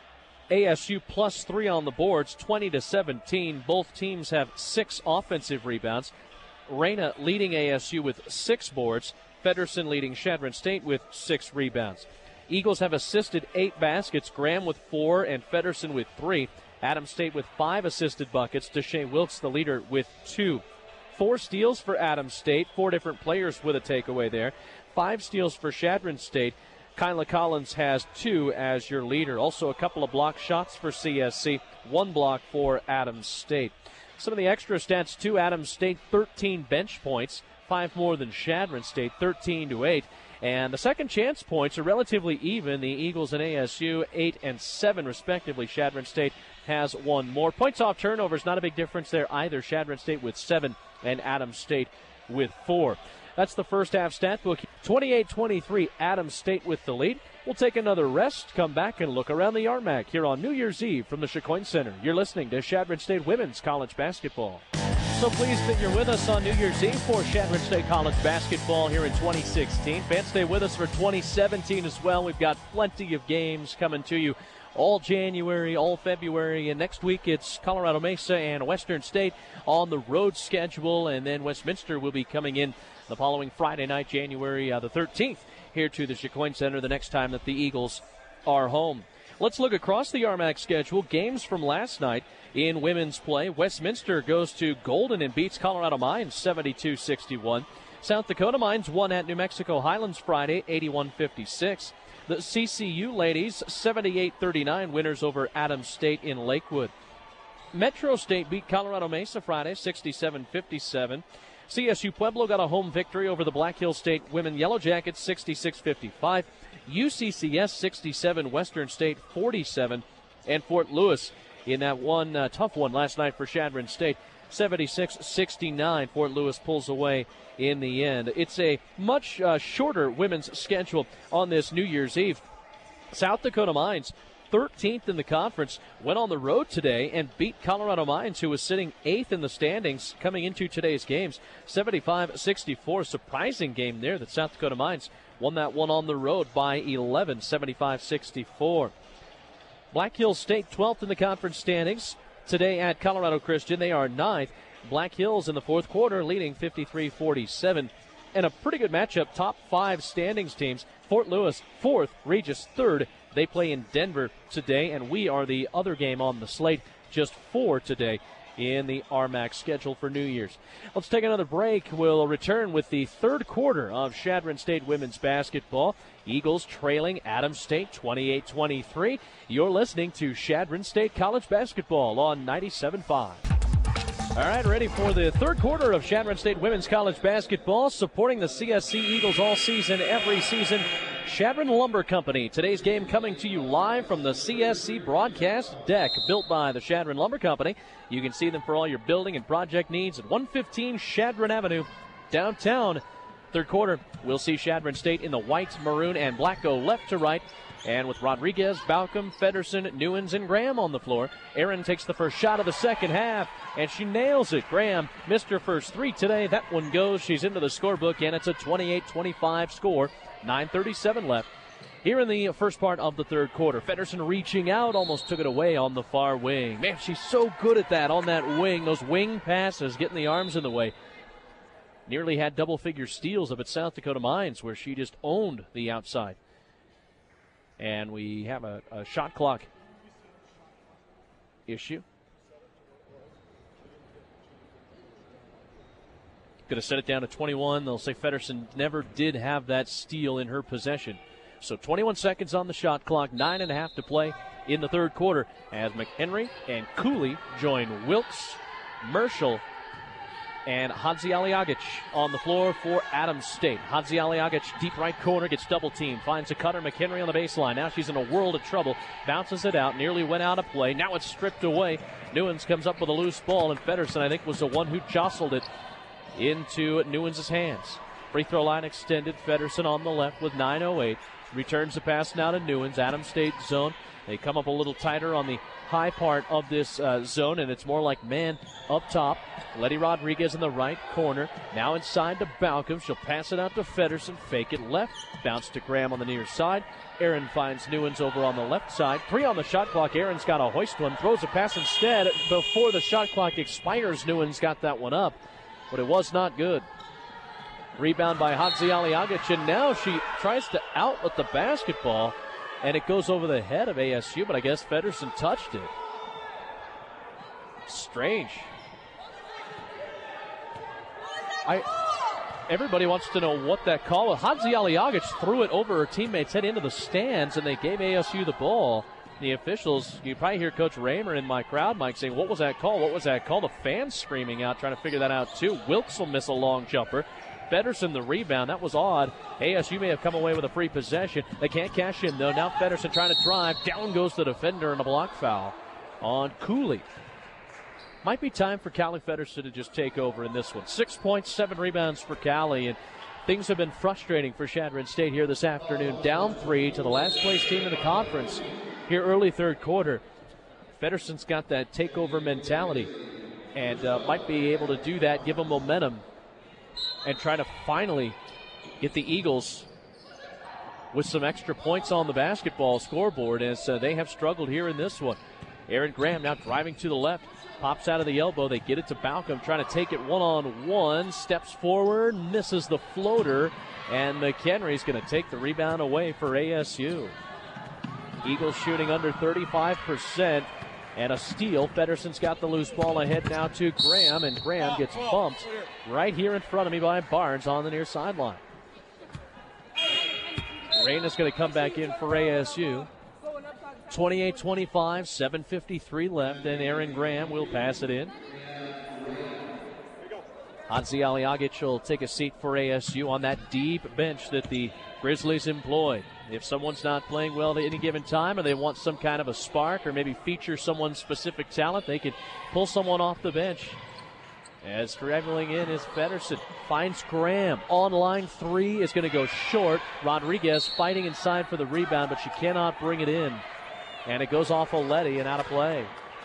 ASU plus 3 on the boards, 20-17. Both teams have 6 offensive rebounds. Reyna leading ASU with 6 boards. Feddersen leading Chadron State with 6 rebounds. Eagles have assisted 8 baskets. Graham with 4 and Feddersen with 3. Adams State with 5 assisted buckets. Deshae Wilkes, the leader, with 2. 4 steals for Adams State. 4 different players with a takeaway there. 5 steals for Chadron State. Kyla Collins has 2 as your leader. Also a couple of block shots for CSC. 1 block for Adams State. Some of the extra stats too. Adams State 13 bench points, 5 more than Chadron State, 13-8. And the second chance points are relatively even. The Eagles and ASU 8 and 7 respectively. Chadron State has 1 more. Points off turnovers, not a big difference there either. Chadron State with 7 and Adams State with 4. That's the first half stat book. 28-23, Adams State with the lead. We'll take another rest, come back and look around the RMAC here on New Year's Eve from the Chacoin Center. You're listening to Chadron State Women's College Basketball. So pleased that you're with us on New Year's Eve for Chadron State College Basketball here in 2016. Fans, stay with us for 2017 as well. We've got plenty of games coming to you all January, all February, and next week it's Colorado Mesa and Western State on the road schedule, and then Westminster will be coming in the following Friday night, January the 13th, here to the Chacoin Center the next time that the Eagles are home. Let's look across the RMAC schedule. Games from last night in women's play. Westminster goes to Golden and beats Colorado Mines 72-61. South Dakota Mines won at New Mexico Highlands Friday 81-56. The CCU ladies 78-39 winners over Adams State in Lakewood. Metro State beat Colorado Mesa Friday 67-57. CSU Pueblo got a home victory over the Black Hills State Women Yellow Jackets 66-55. UCCS 67, Western State 47, and Fort Lewis in that one tough one last night for Chadron State 76-69. Fort Lewis pulls away in the end. It's a much shorter women's schedule on this New Year's Eve. South Dakota Mines 13th in the conference, went on the road today and beat Colorado Mines, who was sitting 8th in the standings coming into today's games. 75-64, surprising game there that South Dakota Mines won that one on the road by 11, 75-64. Black Hills State 12th in the conference standings. Today at Colorado Christian, they are 9th. Black Hills in the fourth quarter leading 53-47. And a pretty good matchup, top 5 standings teams. Fort Lewis 4th, Regis 3rd. They play in Denver today, and we are the other game on the slate, just 4 today in the RMAC schedule for New Year's. Let's take another break. We'll return with the third quarter of Chadron State women's basketball. Eagles trailing Adams State 28-23. You're listening to Chadron State College Basketball on 97.5. All right, ready for the third quarter of Chadron State women's college basketball, supporting the CSC Eagles all season, every season. Chadron Lumber Company. Today's game coming to you live from the CSC broadcast deck, built by the Chadron Lumber Company. You can see them for all your building and project needs at 115 Chadron Avenue, downtown. Third quarter, we'll see Chadron State in the white, maroon, and black go left to right. And with Rodriguez, Balcom, Federson, Newens, and Graham on the floor, Aaron takes the first shot of the second half, and she nails it. Graham missed her first 3 today. That one goes. She's into the scorebook, and it's a 28-25 score. 9:37 left here in the first part of the third quarter. Federson reaching out, almost took it away on the far wing. Man, she's so good at that on that wing. Those wing passes, getting the arms in the way. Nearly had double-figure steals up at South Dakota Mines, where she just owned the outside. And we have a shot clock issue. Going to set it down to 21. They'll say Federson never did have that steal in her possession. So 21 seconds on the shot clock, 9.5 to play in the third quarter as McHenry and Cooley join Wilkes, Merschel, and Hadzialiagic on the floor for Adams State. Hadzialiagic, deep right corner, gets double-teamed. Finds a cutter, McHenry on the baseline. Now she's in a world of trouble. Bounces it out, nearly went out of play. Now it's stripped away. Newens comes up with a loose ball, and Federson, I think, was the one who jostled it into Newens' hands. Free throw line extended. Federson on the left with 9:08. Returns the pass now to Newens. Adams State zone. They come up a little tighter on the high part of this zone, and it's more like man up top. Letty Rodriguez in the right corner. Now inside to Balcom. She'll pass it out to Federson. Fake it left. Bounce to Graham on the near side. Aaron finds Newens over on the left side. 3 on the shot clock. Aaron's got a hoist one. Throws a pass instead. Before the shot clock expires, Newens got that one up, but it was not good. Rebound by Hadzialiagic, and now she tries to outlet the basketball, and it goes over the head of ASU, but I guess Federson touched it. Strange. Everybody wants to know what that call was. Hadzialiagic threw it over her teammate's head into the stands, and they gave ASU the ball. The officials, you probably hear Coach Raymer in my crowd mic saying, what was that call? What was that call? The fans screaming out, trying to figure that out too. Wilkes will miss a long jumper. Federson the rebound. That was odd. ASU may have come away with a free possession. They can't cash in, though. Now Federson trying to drive. Down goes the defender, and a block foul on Cooley. Might be time for Callie Federson to just take over in this one. 6 points, 7 rebounds for Callie, and things have been frustrating for Chadron State here this afternoon. Down 3 to the last place team in the conference here early third quarter. Federson's got that takeover mentality and might be able to do that, give them momentum, and try to finally get the Eagles with some extra points on the basketball scoreboard, as they have struggled here in this one. Aaron Graham now driving to the left, pops out of the elbow. They get it to Balcom, trying to take it one-on-one, steps forward, misses the floater, and McHenry's going to take the rebound away for ASU. Eagles shooting under 35%. And a steal. Federson's got the loose ball ahead now to Graham, and Graham gets bumped right here in front of me by Barnes on the near sideline. Rain is going to come back in for ASU. 28-25, 7:53 left, and Aaron Graham will pass it in. Hadzialiagic will take a seat for ASU on that deep bench that the Grizzlies employ. If someone's not playing well at any given time, or they want some kind of a spark, or maybe feature someone's specific talent, they can pull someone off the bench. As traveling in is Federson. Finds Graham. On line 3 is going to go short. Rodriguez fighting inside for the rebound, but she cannot bring it in. And it goes off O'Letty and out of play.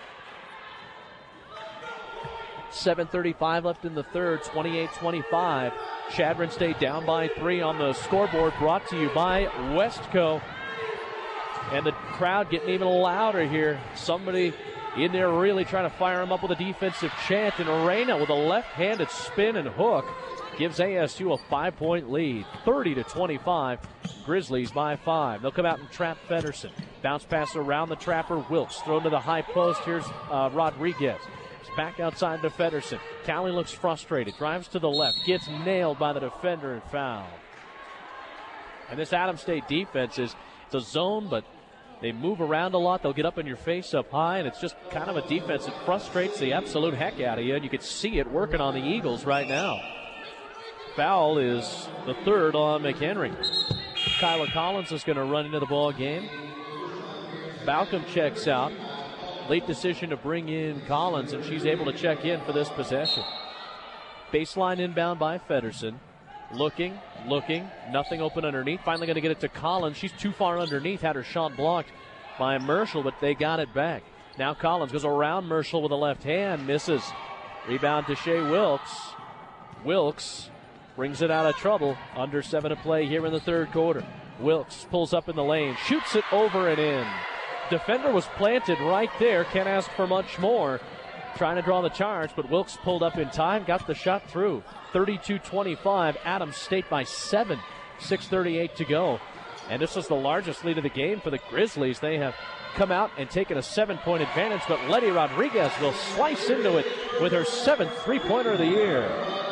7:35 left in the third, 28-25. Chadron State down by 3 on the scoreboard, brought to you by Westco. And the crowd getting even louder here. Somebody in there really trying to fire him up with a defensive chant. And Arena with a left-handed spin and hook gives ASU a 5-point lead, 30-25. Grizzlies by 5. They'll come out and trap Feddersen. Bounce pass around the trapper. Wilkes thrown to the high post. Here's Rodriguez. Back outside to Feddersen. Callie looks frustrated. Drives to the left. Gets nailed by the defender and fouled. And this Adams State defense it's a zone, but they move around a lot. They'll get up in your face up high, and it's just kind of a defense that frustrates the absolute heck out of you, and you can see it working on the Eagles right now. Foul is the third on McHenry. Kyla Collins is going to run into the ball game. Balcom checks out. Late decision to bring in Collins, and she's able to check in for this possession. Baseline inbound by Feddersen. Looking, nothing open underneath. Finally going to get it to Collins. She's too far underneath, had her shot blocked by Merschel, but they got it back. Now Collins goes around Merschel with a left hand, misses. Rebound to Shea Wilkes. Wilkes brings it out of trouble. Under 7 to play here in the third quarter. Wilkes pulls up in the lane, shoots it over and in. Defender was planted right there. Can't ask for much more. Trying to draw the charge, but Wilkes pulled up in time, got the shot through. 32-25, Adams State by 7. 6:38 to go. And this is the largest lead of the game for the Grizzlies. They have come out and taken a 7-point advantage, but Letty Rodriguez will slice into it with her 7th three-pointer of the year.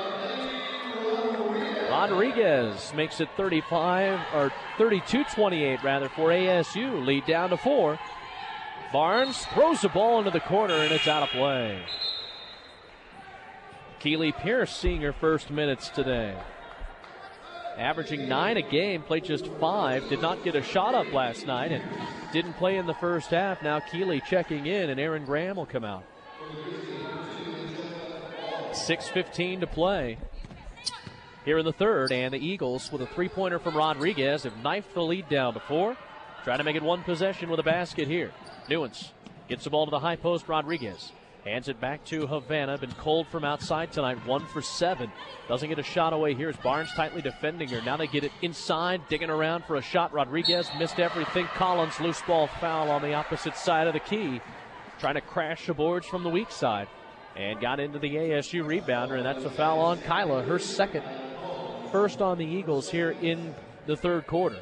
Rodriguez makes it 32-28 rather for ASU. Lead down to 4. Barnes throws the ball into the corner and it's out of play. Keely Pierce seeing her first minutes today. Averaging 9 a game, played just 5. Did not get a shot up last night and didn't play in the first half. Now Keely checking in and Aaron Graham will come out. 6:15 to play here in the third, and the Eagles with a three-pointer from Rodriguez have knifed the lead down to 4. Trying to make it one possession with a basket here. Newens gets the ball to the high post. Rodriguez hands it back to Havana. Been cold from outside tonight. 1 for 7. Doesn't get a shot away. Here's Barnes tightly defending her. Now they get it inside, digging around for a shot. Rodriguez missed everything. Collins, loose ball foul on the opposite side of the key. Trying to crash the boards from the weak side. And got into the ASU rebounder, and that's a foul on Kyla. Her second. First on the Eagles here in the third quarter.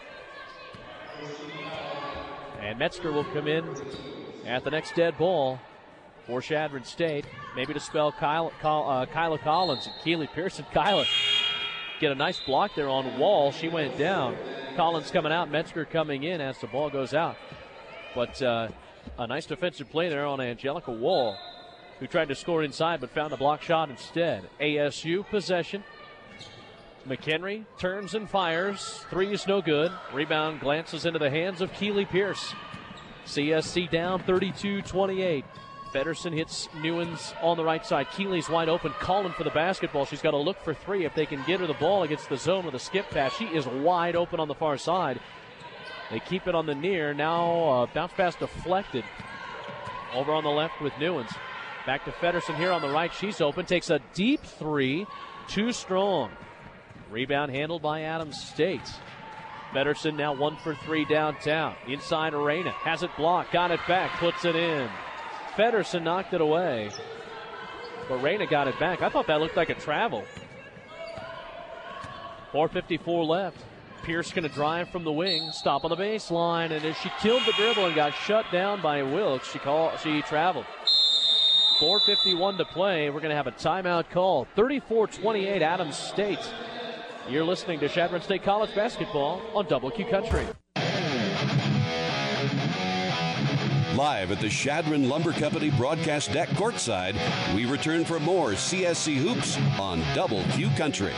And Metzger will come in at the next dead ball for Chadron State. Maybe to spell Kyla Collins and Keely Pearson. Kyla get a nice block there on Wall. She went down. Collins coming out, Metzger coming in as the ball goes out. But a nice defensive play there on Angelica Wall, who tried to score inside but found a block shot instead. ASU possession. McHenry turns and fires. 3 is no good. Rebound glances into the hands of Keely Pierce. CSC down 32-28. Feddersen hits Newens on the right side. Keely's wide open, calling for the basketball. She's got to look for 3 if they can get her the ball against the zone with a skip pass. She is wide open on the far side. They keep it on the near. Now bounce pass deflected. Over on the left with Newens. Back to Feddersen here on the right. She's open. Takes a deep 3. Too strong. Rebound handled by Adams State. Feddersen now 1 for 3 downtown. Inside Arena. Has it blocked. Got it back. Puts it in. Feddersen knocked it away. But Arena got it back. I thought that looked like a travel. 4:54 left. Pierce going to drive from the wing. Stop on the baseline. And as she killed the dribble and got shut down by Wilkes, she traveled. 4:51 to play. We're going to have a timeout call. 34-28 Adams State. You're listening to Chadron State College basketball on WQ Country. Live at the Chadron Lumber Company broadcast deck courtside, we return for more CSC Hoops on WQ Country.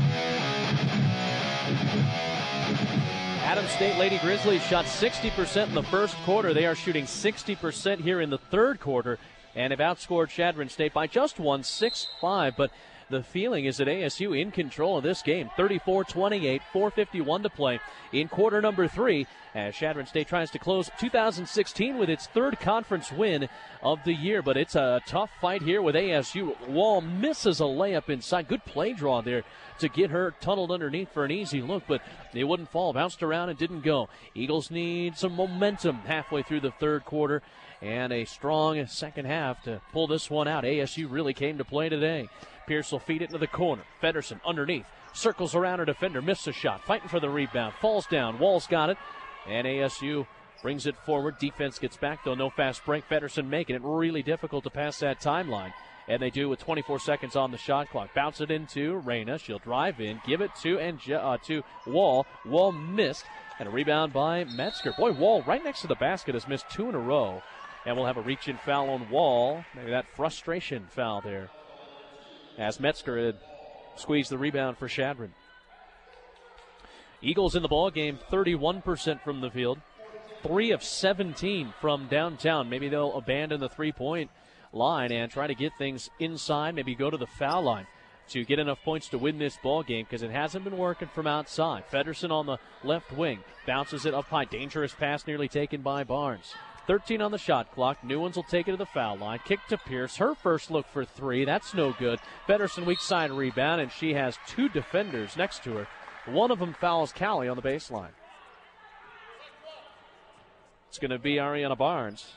Adams State Lady Grizzlies shot 60% in the first quarter. They are shooting 60% here in the third quarter and have outscored Chadron State by just 1, 6-5. But the feeling is that ASU in control of this game. 34-28, 4:51 to play in quarter number 3 as Chadron State tries to close 2016 with its third conference win of the year. But it's a tough fight here with ASU. Wall misses a layup inside. Good play draw there to get her tunneled underneath for an easy look, but it wouldn't fall. Bounced around and didn't go. Eagles need some momentum halfway through the third quarter and a strong second half to pull this one out. ASU really came to play today. Pierce will feed it into the corner. Feddersen underneath. Circles around her defender. Missed a shot. Fighting for the rebound. Falls down. Wall's got it. And ASU brings it forward. Defense gets back, though. No fast break. Feddersen making it really difficult to pass that timeline. And they do with 24 seconds on the shot clock. Bounce it into Reyna. She'll drive in. Give it to Wall. Wall missed. And a rebound by Metzger. Boy, Wall right next to the basket has missed 2 in a row. And we'll have a reach-in foul on Wall. Maybe that frustration foul there, as Metzger had squeezed the rebound for Chadron. Eagles in the ball game, 31% from the field, 3 of 17 from downtown. Maybe they'll abandon the three-point line and try to get things inside, maybe go to the foul line to get enough points to win this ball game, because it hasn't been working from outside. Feddersen on the left wing, bounces it up high. Dangerous pass nearly taken by Barnes. 13 on the shot clock. Newlands will take it to the foul line. Kick to Pierce. Her first look for 3. That's no good. Feddersen weak side rebound, and she has 2 defenders next to her. One of them fouls Callie on the baseline. It's going to be Ariana Barnes.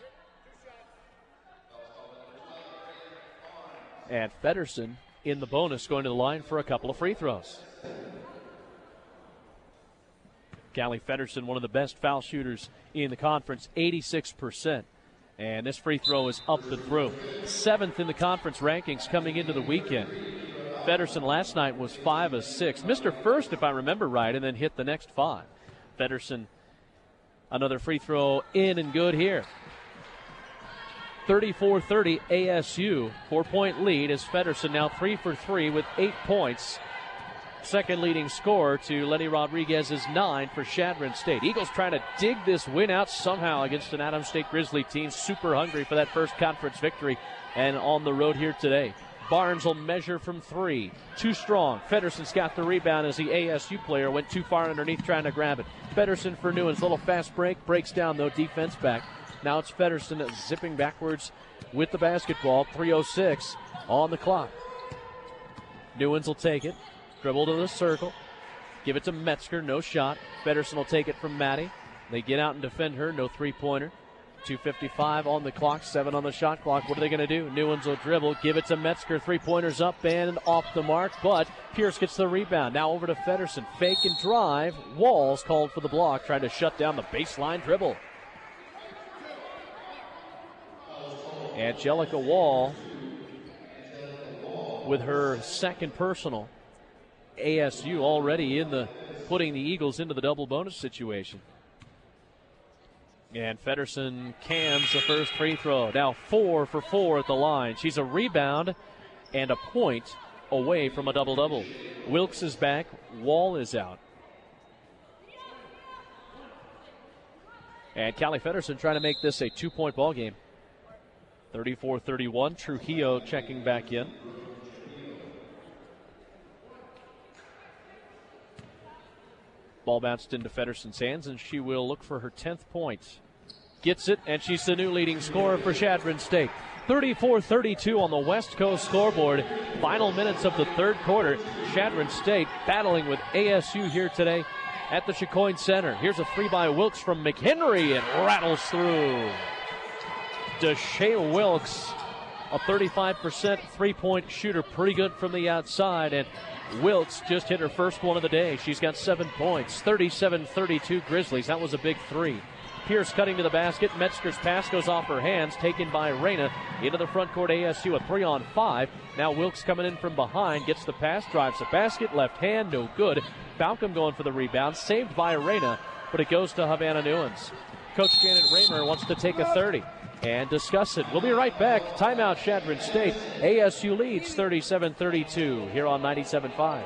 And Feddersen in the bonus, going to the line for a couple of free throws. Callie Feddersen, one of the best foul shooters in the conference, 86%. And this free throw is up and through. 7th in the conference rankings coming into the weekend. Feddersen last night was 5 of 6. Missed her first, if I remember right, and then hit the next 5. Feddersen, another free throw in and good here. 34-30 ASU. 4-point lead as Feddersen now 3 for 3 with 8 points. Second leading scorer to Lenny Rodriguez's 9 for Chadron State. Eagles trying to dig this win out somehow against an Adams State Grizzly team super hungry for that first conference victory and on the road here today. Barnes will measure from 3. Too strong. Feddersen's got the rebound as the ASU player went too far underneath trying to grab it. Feddersen for Newlands. Little fast break. Breaks down, though. Defense back. Now it's Feddersen zipping backwards with the basketball. 3:06 on the clock. Newlands will take it. Dribble to the circle. Give it to Metzger. No shot. Feddersen will take it from Maddie. They get out and defend her. No three-pointer. 2:55 on the clock. 7 on the shot clock. What are they going to do? Newlands will dribble. Give it to Metzger. Three-pointers up and off the mark. But Pierce gets the rebound. Now over to Feddersen. Fake and drive. Walls called for the block. Trying to shut down the baseline dribble. Angelica Wall with her second personal. ASU already putting the Eagles into the double bonus situation. And Feddersen cans the first free throw. Now 4 for 4 at the line. She's a rebound and a point away from a double-double. Wilkes is back. Wall is out. And Callie Feddersen trying to make this a 2-point ball game. 34-31. Trujillo checking back in. Ball bounced into Feddersen's hands, and she will look for her 10th point. Gets it, and she's the new leading scorer for Chadron State. 34-32 on the West Coast scoreboard. Final minutes of the third quarter. Chadron State battling with ASU here today at the Chicoine Center. Here's a 3 by Wilkes from McHenry. It rattles through. Deshae Wilkes, a 35% three-point shooter, pretty good from the outside, and Wilkes just hit her first one of the day. She's got 7 points. 37-32 Grizzlies. That was a big 3. Pierce cutting to the basket. Metzger's pass goes off her hands, taken by Reyna into the front court. ASU a 3-on-5. Now Wilkes coming in from behind, gets the pass, drives the basket, left hand, no good. Balcom going for the rebound, saved by Reyna, but it goes to Havana Newlands. Coach Janet Raymer wants to take a 30 and discuss it. We'll be right back. Timeout, Chadron State. ASU leads 37-32 here on 97.5.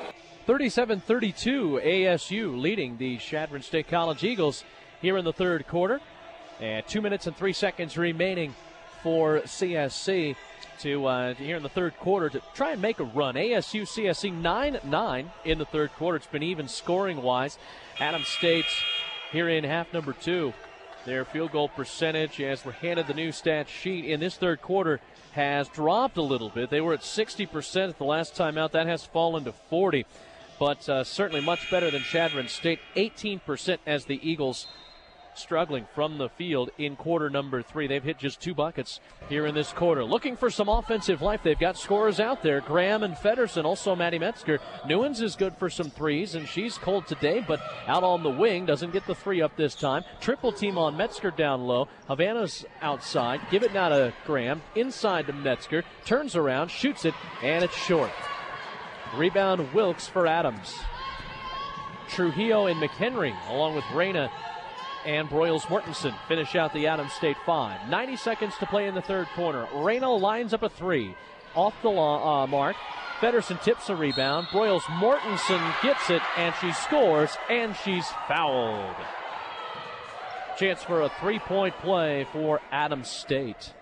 37-32, ASU leading the Chadron State College Eagles here in the third quarter. And 2 minutes and 3 seconds remaining for CSC. to here in the third quarter to try and make a run. ASU CSC 9-9 in the third quarter. It's been even scoring-wise. Adams State here in half number 2. Their field goal percentage, as we're handed the new stat sheet in this third quarter, has dropped a little bit. They were at 60% at the last time out. That has fallen to 40%, but certainly much better than Chadron State. 18% as the Eagles struggling from the field in quarter number 3. They've hit just 2 buckets here in this quarter. Looking for some offensive life. They've got scorers out there. Graham and Feddersen, also Maddie Metzger. Newens is good for some threes, and she's cold today, but out on the wing. Doesn't get the 3 up this time. Triple team on Metzger down low. Havana's outside. Give it now to Graham. Inside to Metzger. Turns around, shoots it, and it's short. Rebound Wilkes for Adams. Trujillo and McHenry, along with Reyna and Broyles-Mortensen, finish out the Adams State 5. 90 seconds to play in the third quarter. Reyna lines up a 3. Off the mark. Feddersen tips a rebound. Broyles-Mortensen gets it, and she scores, and she's fouled. Chance for a 3-point play for Adams State.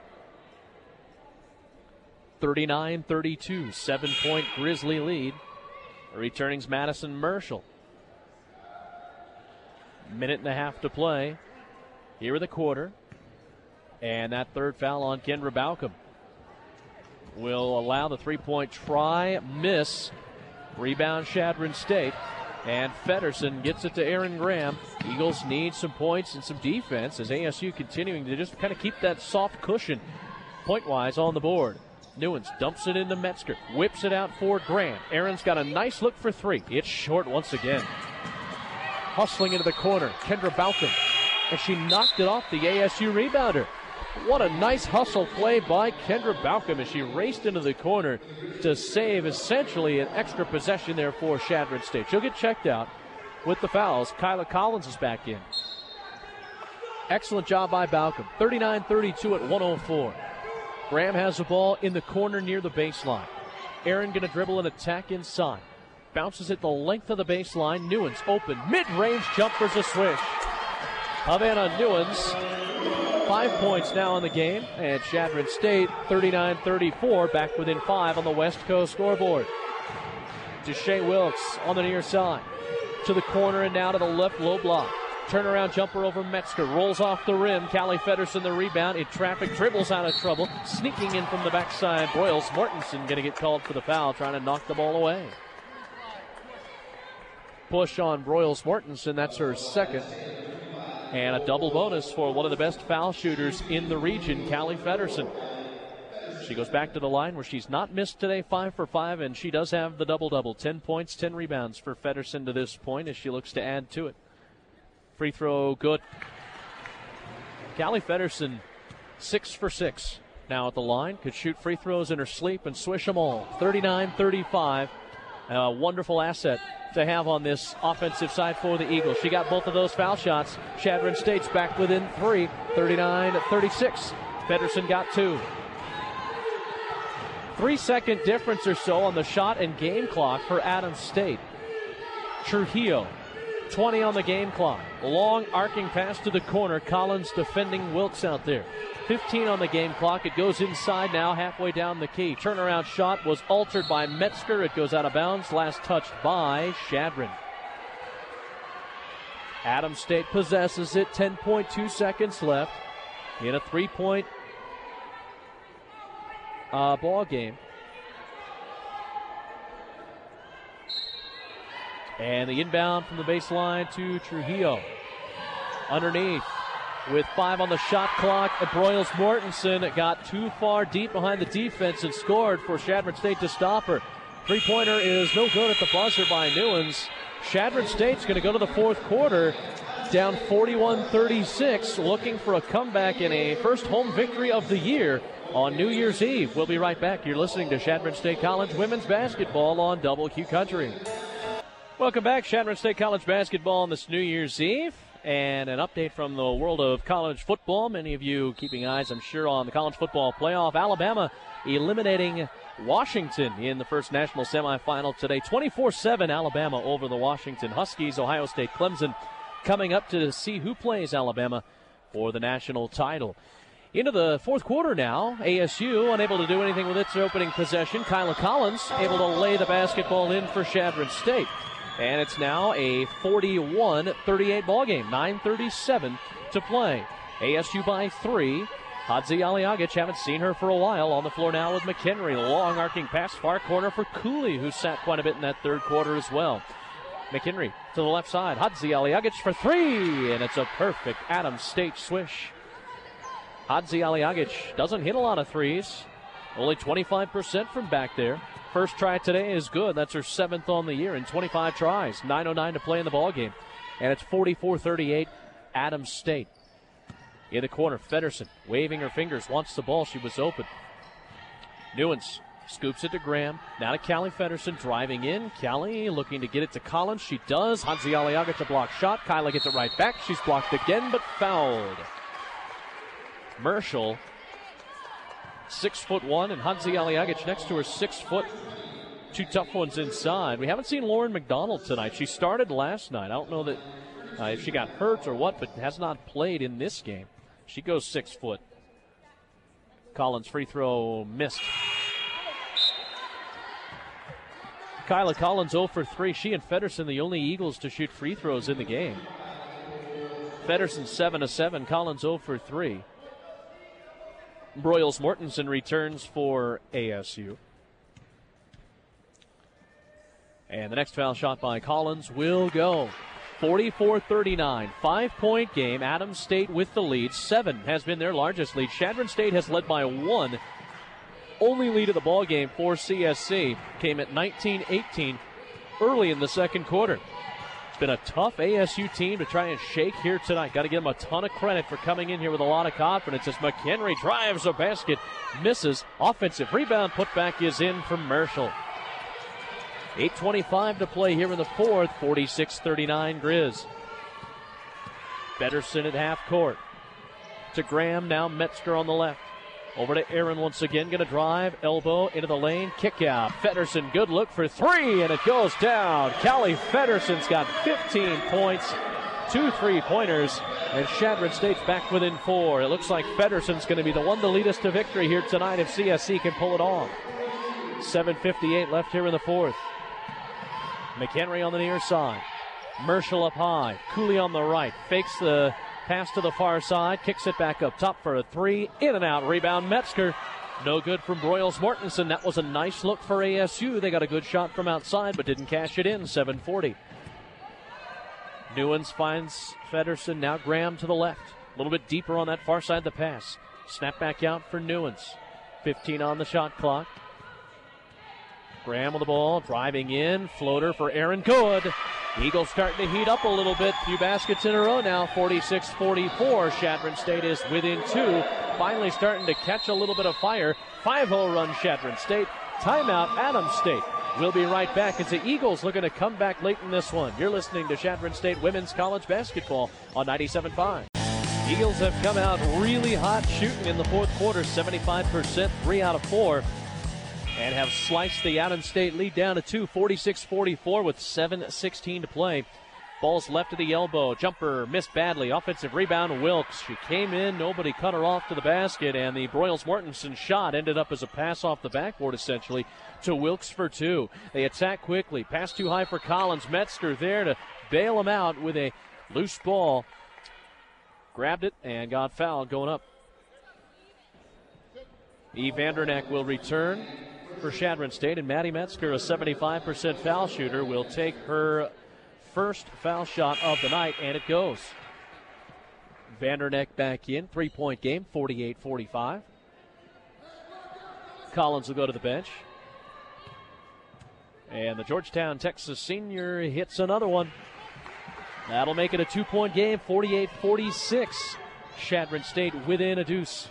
39-32, 7-point Grizzly lead. Returning's Madison Marshall. Minute and a half to play here in the quarter. And that third foul on Kendra Baucom will allow the 3-point try, miss. Rebound Chadron State. And Feddersen gets it to Aaron Graham. Eagles need some points and some defense as ASU continuing to just kind of keep that soft cushion point-wise on the board. Newens dumps it into Metzger. Whips it out for Graham. Aaron's got a nice look for 3. It's short once again. Hustling into the corner, Kendra Baucom, and she knocked it off the ASU rebounder. What a nice hustle play by Kendra Baucom as she raced into the corner to save essentially an extra possession there for Chadron State. She'll get checked out with the fouls. Kyla Collins is back in. Excellent job by Baucom. 39-32 at 1:04. Graham has the ball in the corner near the baseline. Aaron going to dribble and attack inside. Bounces it the length of the baseline. Newens open. Mid-range jumper's a swish. Havana Newens, 5 points now in the game. And Chadron State, 39-34, back within 5 on the West Coast scoreboard. Deshae Wilkes on the near side. To the corner and now to the left low block. Turnaround jumper over Metzger. Rolls off the rim. Callie Feddersen the rebound. In traffic, dribbles out of trouble. Sneaking in from the backside. Broyles-Mortensen going to get called for the foul, trying to knock the ball away. Push on Broyles-Mortensen. That's her second. And a double bonus for one of the best foul shooters in the region, Callie Feddersen. She goes back to the line where she's not missed today, 5 for 5, and she does have the double-double. 10 points, 10 rebounds for Feddersen to this point as she looks to add to it. Free throw good. Callie Feddersen, 6 for 6 now at the line. Could shoot free throws in her sleep and swish them all. 39-35. A wonderful asset to have on this offensive side for the Eagles. She got both of those foul shots. Chadron State's back within 3, 39-36. Feddersen got 2. 3-second difference or so on the shot and game clock for Adams State. Trujillo, 20 on the game clock. Long arcing pass to the corner. Collins defending Wilkes out there. 15 on the game clock. It goes inside now, halfway down the key. Turnaround shot was altered by Metzger. It goes out of bounds. Last touched by Chadron. Adams State possesses it. 10.2 seconds left in a 3-point ball game. And the inbound from the baseline to Trujillo. Underneath with 5 on the shot clock. Broyles-Mortensen got too far deep behind the defense and scored for Chadron State to stop her. Three-pointer is no good at the buzzer by Newens. Chadron State's going to go to the fourth quarter down 41-36, looking for a comeback in a first home victory of the year on New Year's Eve. We'll be right back. You're listening to Chadron State College women's basketball on WQ Country. Welcome back. Chadron State College basketball on this New Year's Eve. And an update from the world of college football. Many of you keeping eyes, I'm sure, on the college football playoff. Alabama eliminating Washington in the first national semifinal today. 24-7 Alabama over the Washington Huskies. Ohio State Clemson coming up to see who plays Alabama for the national title. Into the fourth quarter now. ASU unable to do anything with its opening possession. Kyla Collins able to lay the basketball in for Chadron State. And it's now a 41-38 ball game. 9:37 to play. ASU by 3. Hadzi Aliagic, haven't seen her for a while. On the floor now with McHenry. Long arcing pass, far corner for Cooley, who sat quite a bit in that third quarter as well. McHenry to the left side. Hadzi Aliagic for 3, and it's a perfect Adams State swish. Hadzi Aliagic doesn't hit a lot of threes. Only 25% from back there. First try today is good. That's her 7th on the year in 25 tries. 9:09 to play in the ballgame. And it's 44-38 Adams State. In the corner, Feddersen waving her fingers, wants the ball. She was open. Newens scoops it to Graham. Now to Callie Feddersen driving in. Callie looking to get it to Collins. She does. Hadzi Aliagic a block shot. Kyla gets it right back. She's blocked again, but fouled. Merschel, 6'1", and Hadzi Aliagic next to her, 6 foot. Two tough ones inside. We haven't seen Lauren McDonald tonight. She started last night. I don't know that if she got hurt or what, but has not played in this game. She goes 6 foot. Collins free throw missed. Kyla Collins 0 for 3. She and Feddersen the only Eagles to shoot free throws in the game. Feddersen 7 of 7. Collins 0 for 3. Broyles Mortensen returns for ASU. And the next foul shot by Collins will go. 44-39, 5-point game. Adams State with the lead. 7 has been their largest lead. Chadron State has led by 1. Only lead of the ball game for CSC came at 19-18 early in the second quarter. It's been a tough ASU team to try and shake here tonight. Got to give them a ton of credit for coming in here with a lot of confidence as McHenry drives a basket, misses. Offensive rebound, putback is in from Merschel. 8:25 to play here in the fourth. 46-39 Grizz. Feddersen at half court. To Graham, now Metzger on the left. Over to Aaron once again, going to drive, elbow into the lane, kick out. Feddersen, good look for 3, and it goes down. Callie Feddersen's got 15 points, 2 3-pointers, and Chadron State's back within 4. It looks like Feddersen's going to be the one to lead us to victory here tonight if CSC can pull it off. 7:58 left here in the fourth. McHenry on the near side. Merschel up high. Cooley on the right. Fakes the pass to the far side. Kicks it back up top for a 3. In and out. Rebound Metzger. No good from Broyles Mortensen. That was a nice look for ASU. They got a good shot from outside but didn't cash it in. 7:40. Newens finds Feddersen. Now Graham to the left. A little bit deeper on that far side of the pass. Snap back out for Newens. 15 on the shot clock. Graham with the ball, driving in, floater for Aaron. Good. Eagles starting to heat up a little bit. Few baskets in a row now, 46-44. Chadron State is within 2. Finally starting to catch a little bit of fire. 5-0 run Chadron State. Timeout Adams State. We'll be right back as the Eagles looking to come back late in this one. You're listening to Chadron State Women's College Basketball on 97.5. Eagles have come out really hot shooting in the fourth quarter, 75%, 3 out of 4. And have sliced the Adams State lead down to 2, 46-44 with 7:16 to play. Ball's left to the elbow. Jumper missed badly. Offensive rebound, Wilkes. She came in. Nobody cut her off to the basket. And the Broyles Mortensen shot ended up as a pass off the backboard, essentially, to Wilkes for 2. They attack quickly. Pass too high for Collins. Metzger there to bail him out with a loose ball. Grabbed it and got fouled going up. Eve Vanderneck will return for Chadron State, and Maddie Metzger, a 75% foul shooter, will take her first foul shot of the night, and it goes. Vanderneck back in, 3-point game, 48-45. Collins will go to the bench. And the Georgetown, Texas senior hits another one. That'll make it a 2-point game, 48-46. Chadron State within a deuce.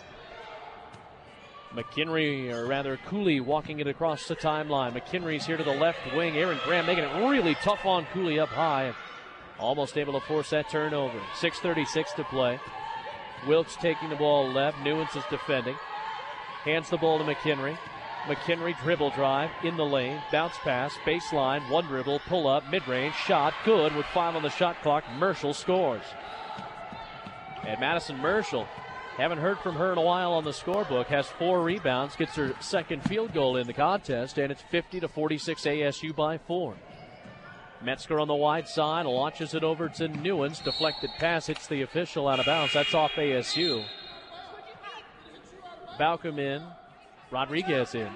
McHenry, or rather Cooley, walking it across the timeline. McHenry's here to the left wing. Aaron Graham making it really tough on Cooley up high. Almost able to force that turnover. 6:36 to play. Wilkes taking the ball left. Newens is defending. Hands the ball to McHenry. McHenry dribble drive in the lane. Bounce pass, baseline, one dribble, pull up, mid-range, shot, good with 5 on the shot clock. Merschel scores. And Madison Merschel Haven't heard from her in a while on the scorebook. Has 4 rebounds, gets her second field goal in the contest, and it's 50-46 ASU by 4. Metzger on the wide side, launches it over to Newens. Deflected pass hits the official out of bounds. That's off ASU. Balcom in, Rodriguez in.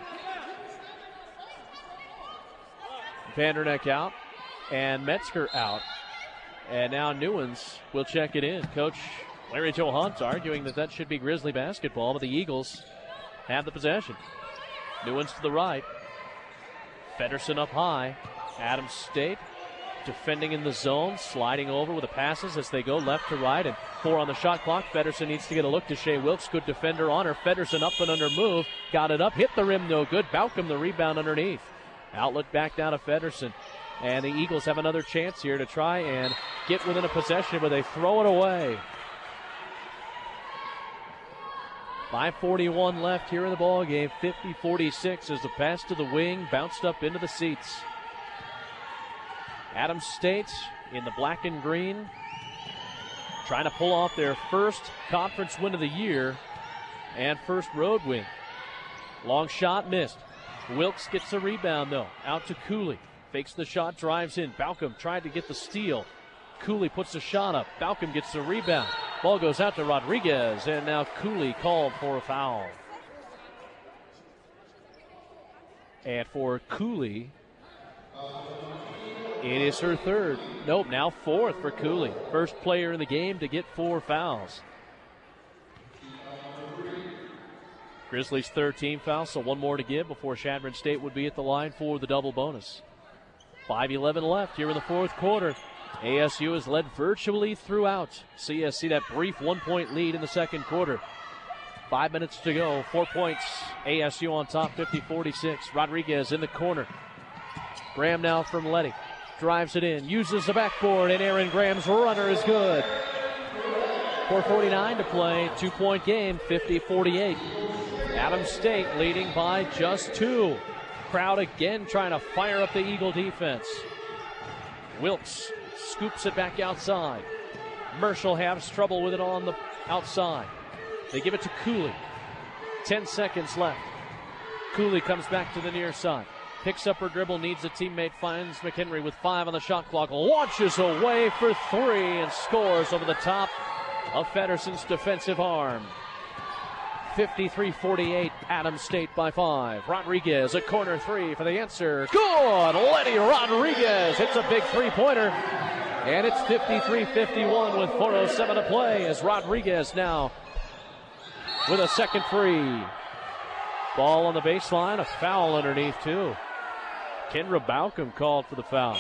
Vanderneck out, and Metzger out. And now Newens will check it in. Coach Larry Joe Hunt arguing that should be Grizzly basketball, but the Eagles have the possession. Newens to the right. Feddersen up high. Adams State defending in the zone, sliding over with the passes as they go left to right, and 4 on the shot clock. Feddersen needs to get a look to Shea Wilkes. Good defender on her. Feddersen up and under move. Got it up, hit the rim, no good. Balcom the rebound underneath. Outlet back down to Feddersen. And the Eagles have another chance here to try and get within a possession, but they throw it away. 5:41 left here in the ball game. 50-46 as the pass to the wing bounced up into the seats. Adams State in the black and green, trying to pull off their first conference win of the year and first road win. Long shot missed. Wilkes gets the rebound though. Out to Cooley. Fakes the shot, drives in. Balcom tried to get the steal. Cooley puts the shot up. Balcom gets the rebound. Ball goes out to Rodriguez, and now Cooley called for a foul. And for Cooley, it is her third. Nope, now 4th for Cooley. First player in the game to get 4 fouls. Grizzlies' 3rd team foul, so 1 more to give before Chadron State would be at the line for the double bonus. 5:11 left here in the 4th quarter. ASU has led virtually throughout. CSC that brief 1-point lead in the 2nd quarter. 5 minutes to go, 4 points. ASU on top, 50-46. Rodriguez in the corner. Graham now from Letty. Drives it in, uses the backboard, and Aaron Graham's runner is good. 4:49 to play, 2-point game, 50-48. Adams State leading by just 2. Crowd again trying to fire up the Eagle defense. Wilkes scoops it back outside. Merschel has trouble with it on the outside. They give it to Cooley. 10 seconds left. Cooley comes back to the near side. Picks up her dribble, needs a teammate, finds McHenry with 5 on the shot clock, launches away for 3 and scores over the top of Feddersen's defensive arm. 53-48, Adams State by 5. Rodriguez, a corner 3 for the answer. Good! Letty Rodriguez hits a big 3-pointer. And it's 53-51 with 4:07 to play as Rodriguez now with a second free. Ball on the baseline, a foul underneath too. Kendra Balcom called for the foul.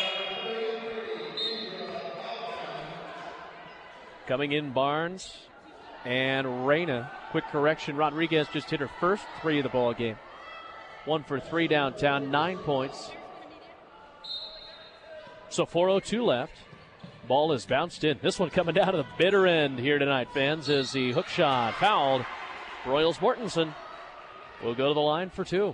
Coming in Barnes and Reyna. Quick correction, Rodriguez just hit her first 3 of the ball game. 1 for 3 downtown, 9 points. So 4:02 left. Ball is bounced in. This one coming down to the bitter end here tonight, fans, as the hook shot fouled. Royals Mortensen will go to the line for 2.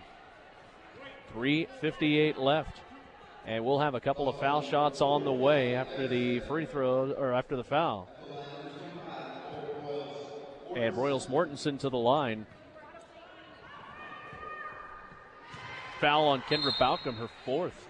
3:58 left. And we'll have a couple of foul shots on the way after the free throw, or after the foul. And Royals Mortensen to the line. Foul on Kendra Balcom, her 4th.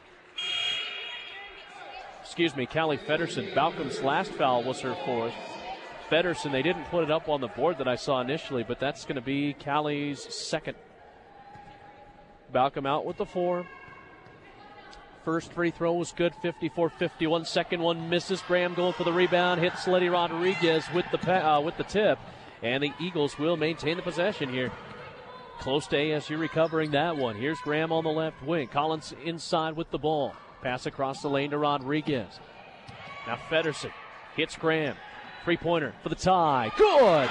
Excuse me, Callie Feddersen. Balcom's last foul was her 4th. Feddersen, they didn't put it up on the board that I saw initially, but that's going to be Callie's 2nd. Balcom out with the 4. First free throw was good, 54-51. Second one misses. Graham going for the rebound, hits Letty Rodriguez with the tip. And the Eagles will maintain the possession here. Close to ASU recovering that one. Here's Graham on the left wing. Collins inside with the ball. Pass across the lane to Rodriguez. Now Feddersen hits Graham. 3-pointer for the tie. Good!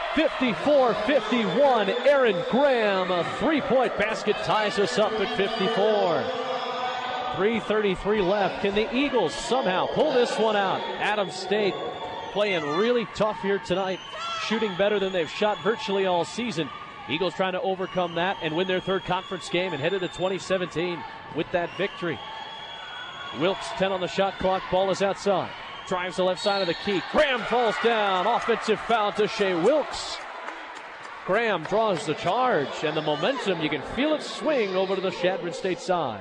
54-51. Aaron Graham, a 3-point basket ties us up at 54. 3:33 left. Can the Eagles somehow pull this one out? Adams State playing really tough here tonight. Shooting better than they've shot virtually all season. Eagles trying to overcome that and win their 3rd conference game and headed to 2017 with that victory. Wilkes, 10 on the shot clock. Ball is outside. drives the left side of the key. Graham falls down. Offensive foul to Shea Wilkes. Graham draws the charge, and the momentum, you can feel it swing over to the Chadron State side.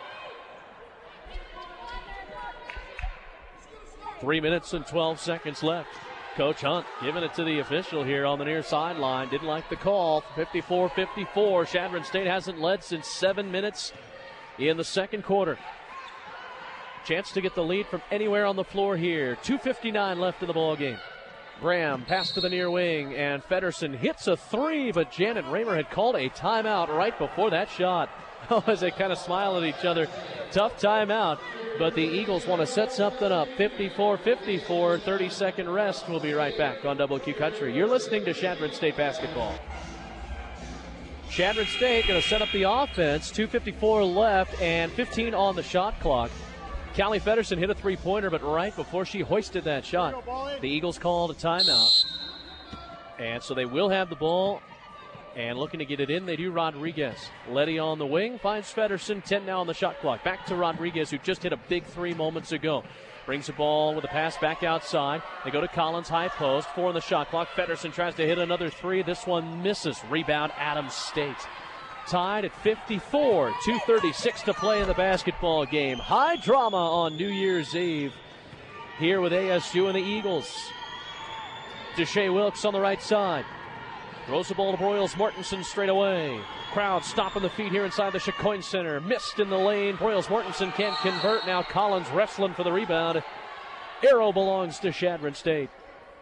3 minutes and 12 seconds left. Coach Hunt giving it to the official here on the near sideline. Didn't like the call. 54-54. Chadron State hasn't led since 7 minutes in the second quarter. Chance to get the lead from anywhere on the floor here. 2:59 left in the ball game. Graham pass to the near wing, and Feddersen hits a three, but Janet Raymer had called a timeout right before that shot. As they kind of smile at each other. Tough timeout, but the Eagles want to set something up. 54-54, 30-second rest. We'll be right back on WQ Country. You're listening to Chadron State basketball. Chadron State going to set up the offense. 2:54 left and 15 on the shot clock. Callie Feddersen hit a three-pointer, but right before she hoisted that shot, the Eagles called a timeout. And so they will have the ball. And looking to get it in, they do Rodriguez. Letty on the wing, finds Feddersen, 10 now on the shot clock. Back to Rodriguez, who just hit a big three moments ago. Brings the ball with a pass back outside. They go to Collins, high post, 4 on the shot clock. Feddersen tries to hit another three. This one misses. Rebound, Adams State. Tied at 54, 2:36 to play in the basketball game. High drama on New Year's Eve here with ASU and the Eagles. Deshae Wilkes on the right side. Throws the ball to Broyles Mortensen straight away. Crowd stopping the feet here inside the Chacoin Center. Missed in the lane. Broyles Mortensen can't convert. Now Collins wrestling for the rebound. Arrow belongs to Chadron State.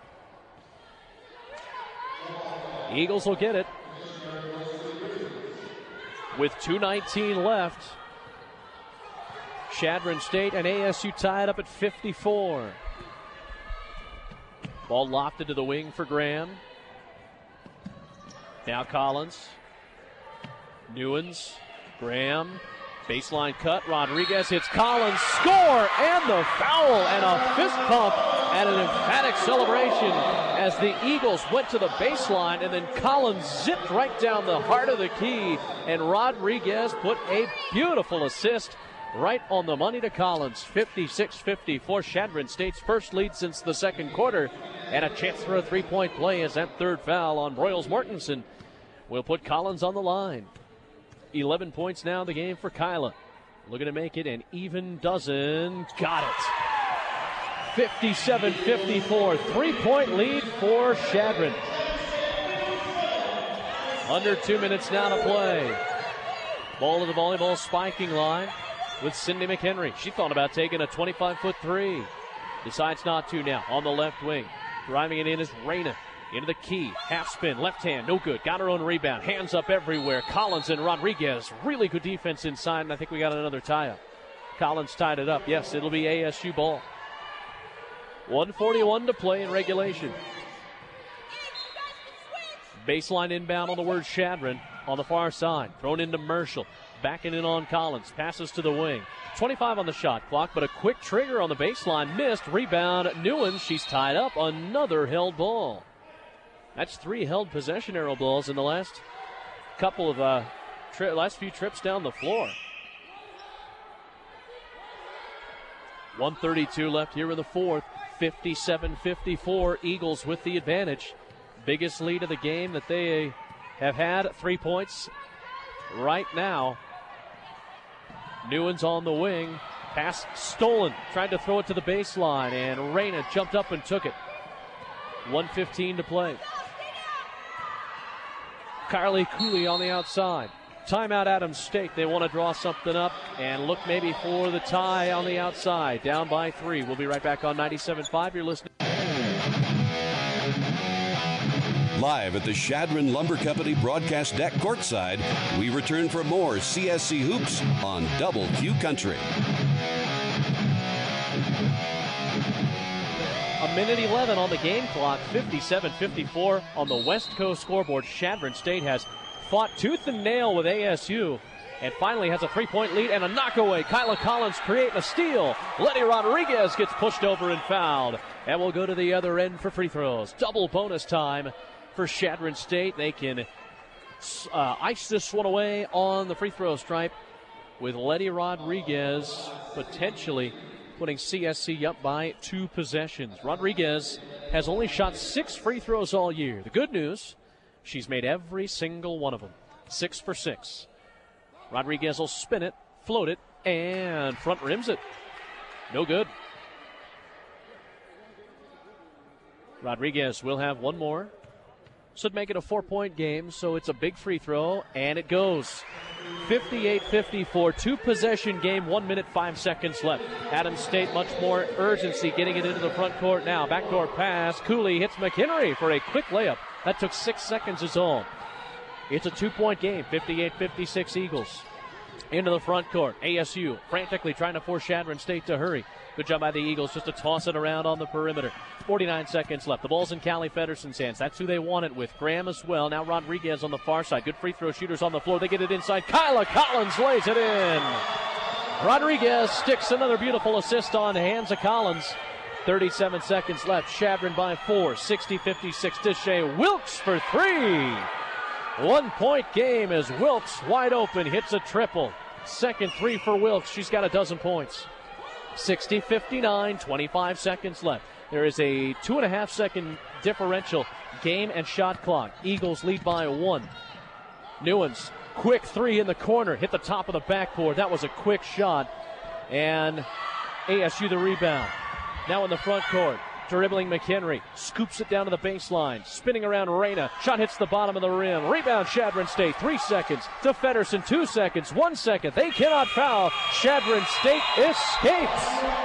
Eagles will get it. With 2:19 left, Chadron State and ASU tied up at 54. Ball lofted to the wing for Graham. Now Collins. Newens. Graham. Baseline cut. Rodriguez hits Collins. Score! And the foul and a fist pump and an emphatic celebration as the Eagles went to the baseline, and then Collins zipped right down the heart of the key, and Rodriguez put a beautiful assist right on the money to Collins. 56-54, Chadron State's first lead since the second quarter, and a chance for a three-point play as that third foul on Broyles Mortensen will put Collins on the line. 11 points now in the game for Kyla. Looking to make it an even dozen. Got it. 57-54. Three-point lead for Chadron. Under 2 minutes now to play. Ball to the volleyball spiking line with Cindy McHenry. She thought about taking a 25-foot three. Decides not to now on the left wing. Driving it in is Reyna. Into the key. Half spin. Left hand. No good. Got her own rebound. Hands up everywhere. Collins and Rodriguez. Really good defense inside, and I think we got another tie-up. Collins tied it up. Yes, it'll be ASU ball. 1:41 to play in regulation. Baseline inbound on the word Chadron on the far side. Thrown into Merschel. Backing in on Collins. Passes to the wing. 25 on the shot clock, but a quick trigger on the baseline. Missed. Rebound. Newens. She's tied up. Another held ball. That's 3 held possession arrow balls in the last couple of last few trips down the floor. 1:32 left here in the fourth. 57-54. Eagles with the advantage. Biggest lead of the game that they have had. 3 points right now. Newens on the wing. Pass stolen. Tried to throw it to the baseline, and Reyna jumped up and took it. 1:15 to play. Carly Cooley on the outside. Timeout Adams State. They want to draw something up and look maybe for the tie on the outside. Down by 3. We'll be right back on 97.5. You're listening. Live at the Chadron Lumber Company broadcast deck courtside, we return for more CSC Hoops on WQ Country. A minute 11 on the game clock, 57-54 on the West Coast scoreboard. Chadron State has fought tooth and nail with ASU and finally has a three-point lead and a knockaway. Kyla Collins creating a steal. Letty Rodriguez gets pushed over and fouled. And we'll go to the other end for free throws. Double bonus time for Chadron State. They can ice this one away on the free throw stripe with Letty Rodriguez potentially putting CSC up by 2 possessions. Rodriguez has only shot 6 free throws all year. The good news, she's made every single one of them. 6 for 6. Rodriguez will spin it, float it, and front rims it. No good. Rodriguez will have one more. Should make it a 4-point game, so it's a big free throw, and it goes. 58-54, 2-possession game, 1 minute, 5 seconds left. Adams State, much more urgency, getting it into the front court now. Backdoor pass, Cooley hits McHenry for a quick layup. That took 6 seconds is all. It's a 2-point game, 58-56 Eagles. Into the front court, ASU frantically trying to force Chadron State to hurry. Good job by the Eagles just to toss it around on the perimeter. 49 seconds left. The ball's in Callie Fedderson's hands. That's who they want it with. Graham as well. Now Rodriguez on the far side. Good free throw shooters on the floor. They get it inside. Kyla Collins lays it in. Rodriguez sticks another beautiful assist on the hands of Collins. 37 seconds left. Chadron by 4. 60-56. Deshae Wilkes for 3. 1-point game as Wilkes wide open hits a triple. Second 3 for Wilkes. She's got a dozen points. 60-59, 25 seconds left. There is a 2.5-second differential game and shot clock. Eagles lead by 1. Newens, quick 3 in the corner, hit the top of the backboard. That was a quick shot. And ASU the rebound. Now in the front court, dribbling McHenry, scoops it down to the baseline, spinning around Reyna. Shot hits the bottom of the rim. Rebound Chadron State, 3 seconds. To Fedderson, 2 seconds, 1 second. They cannot foul. Chadron State escapes.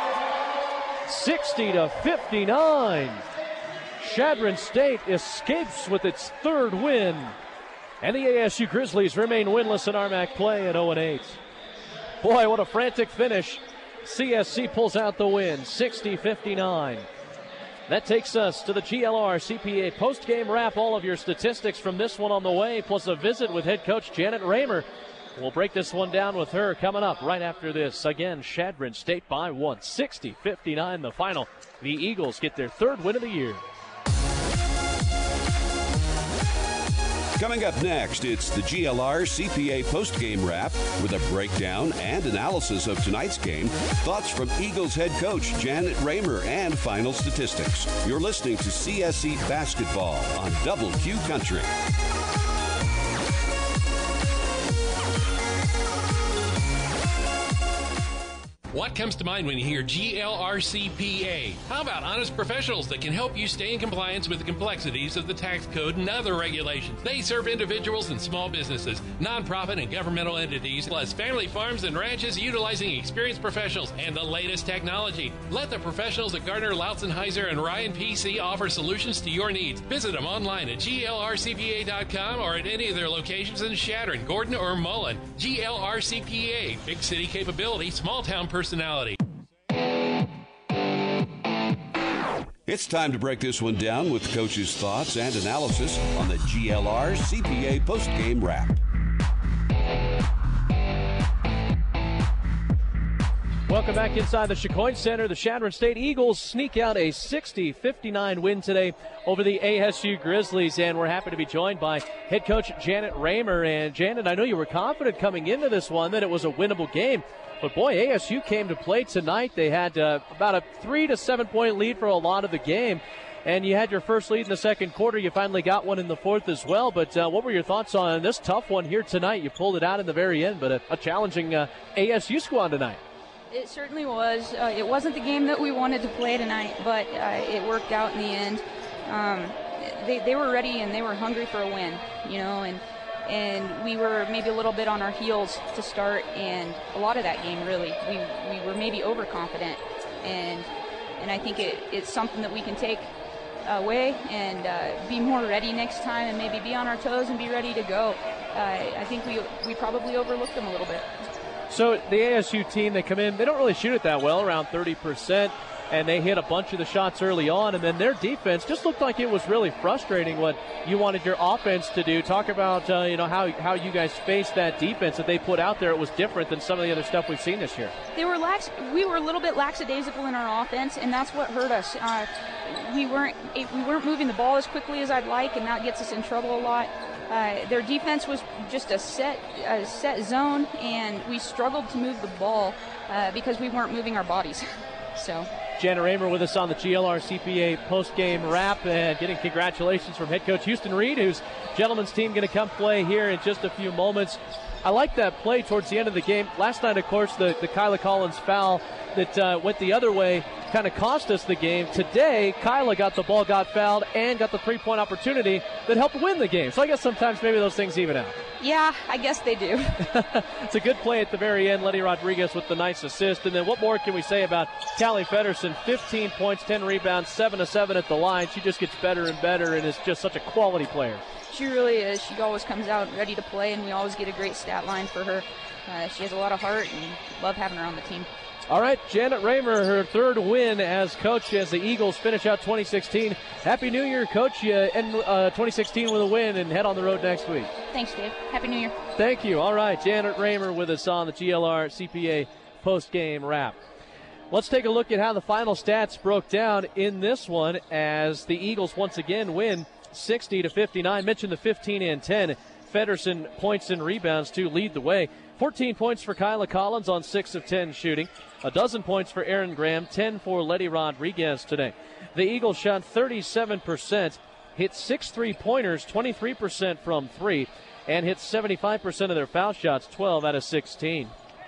60-59. Chadron State escapes with its 3rd win. And the ASU Grizzlies remain winless in RMAC play at 0-8. Boy, what a frantic finish. CSC pulls out the win, 60-59. That takes us to the GLR CPA post-game wrap. All of your statistics from this one on the way, plus a visit with head coach Janet Raymer. We'll break this one down with her coming up right after this. Again, Chadron State by 1, 60-59 the final. The Eagles get their 3rd win of the year. Coming up next, it's the GLR CPA postgame wrap with a breakdown and analysis of tonight's game, thoughts from Eagles head coach Janet Raymer, and final statistics. You're listening to CSC Basketball on Double Q Country. What comes to mind when you hear GLRCPA? How about honest professionals that can help you stay in compliance with the complexities of the tax code and other regulations? They serve individuals and small businesses, nonprofit and governmental entities, plus family farms and ranches utilizing experienced professionals and the latest technology. Let the professionals at Gardner, Lautzenheiser, and Ryan PC offer solutions to your needs. Visit them online at glrcpa.com or at any of their locations in Chadron, Gordon, or Mullen. GLRCPA, big city capability, small town personality. It's time to break this one down with Coach's thoughts and analysis on the GLR CPA postgame wrap. Welcome back inside the Chicoine Center. The Chadron State Eagles sneak out a 60-59 win today over the ASU Grizzlies, and we're happy to be joined by head coach Janet Raymer. And Janet, I know you were confident coming into this one that it was a winnable game. But, boy, ASU came to play tonight. They had about a 3 to 7 point lead for a lot of the game. And you had your first lead in the second quarter. You finally got one in the fourth as well. But what were your thoughts on this tough one here tonight? You pulled it out in the very end, but a challenging ASU squad tonight. It certainly was. It wasn't the game that we wanted to play tonight, but it worked out in the end. They were ready and they were hungry for a win, you know, and we were maybe a little bit on our heels to start, and a lot of that game really we were maybe overconfident, and I think it's something that we can take away and be more ready next time and maybe be on our toes and be ready to go. I think we probably overlooked them a little bit. So the ASU team, they come in, they don't really shoot it that well, around 30%, and they hit a bunch of the shots early on, and then their defense just looked like it was really frustrating what you wanted your offense to do. Talk about how you guys faced that defense that they put out there. It was different than some of the other stuff we've seen this year. They were we were a little bit lackadaisical in our offense, and that's what hurt us. We weren't moving the ball as quickly as I'd like, and that gets us in trouble a lot. Their defense was just a set zone, and we struggled to move the ball because we weren't moving our bodies. So. Janet Raymer with us on the GLR CPA post-game wrap, and getting congratulations from head coach Houston Reed, whose gentleman's team going to come play here in just a few moments. I like that play towards the end of the game. Last night, of course, the Kyla Collins foul that went the other way kind of cost us the game. Today, Kyla got the ball, got fouled, and got the three-point opportunity that helped win the game. So I guess sometimes maybe those things even out. Yeah, I guess they do. It's a good play at the very end. Letty Rodriguez with the nice assist. And then what more can we say about Callie Feddersen? 15 points, 10 rebounds, 7 of 7 at the line. She just gets better and better and is just such a quality player. She really is. She always comes out ready to play, and we always get a great stat line for her. She has a lot of heart, and love having her on the team. All right, Janet Raymer, her third win as coach as the Eagles finish out 2016. Happy New Year, Coach. You end 2016 with a win and head on the road next week. Thanks, Dave. Happy New Year. Thank you. All right, Janet Raymer with us on the GLR CPA post-game wrap. Let's take a look at how the final stats broke down in this one as the Eagles once again win 60-59. Mentioned the 15 and 10. Feddersen points and rebounds to lead the way. 14 points for Kyla Collins on 6 of 10 shooting. A dozen points for Erin Graham, 10 for Letty Rodriguez today. The Eagles shot 37%, hit 6 three-pointers, 23% from 3, and hit 75% of their foul shots, 12 out of 16.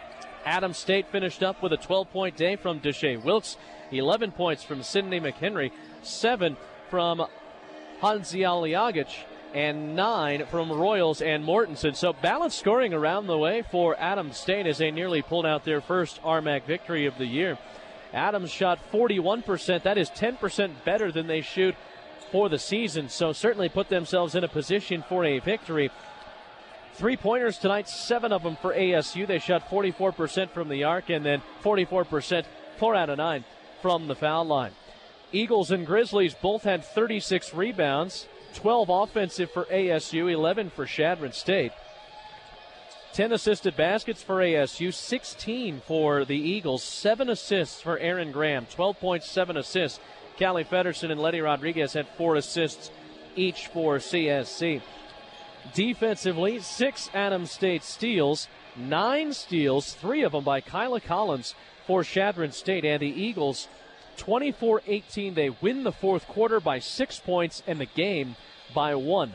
Adams State finished up with a 12-point day from Deshae Wilkes, 11 points from Sydney McHenry, 7 from Hanzialiagic, and 9 from Royals and Mortensen. So balanced scoring around the way for Adams State as they nearly pulled out their first RMAC victory of the year. Adams shot 41%. That is 10% better than they shoot for the season, so certainly put themselves in a position for a victory. Three-pointers tonight, 7 of them for ASU. They shot 44% from the arc and then 44%, 4 out of 9 from the foul line. Eagles and Grizzlies both had 36 rebounds. 12 offensive for ASU, 11 for Chadron State. 10 assisted baskets for ASU, 16 for the Eagles, 7 assists for Erin Graham, 12 points, 7 assists. Callie Feddersen and Letty Rodriguez had 4 assists each for CSC. Defensively, 6 Adams State steals, 9 steals, 3 of them by Kyla Collins for Chadron State, and the Eagles 24-18. They win the fourth quarter by 6 points and the game by 1,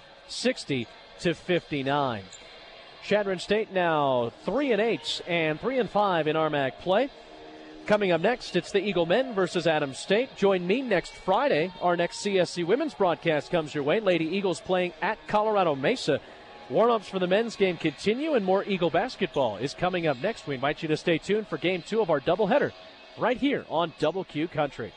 60-59. Chadron State now 3-8 and 3-5 in RMAC play. Coming up next, it's the Eagle men versus Adams State. Join me next Friday. Our next CSC women's broadcast comes your way. Lady Eagles playing at Colorado Mesa. Warm-ups for the men's game continue, and more Eagle basketball is coming up next. We invite you to stay tuned for Game 2 of our doubleheader right here on Double Q Country.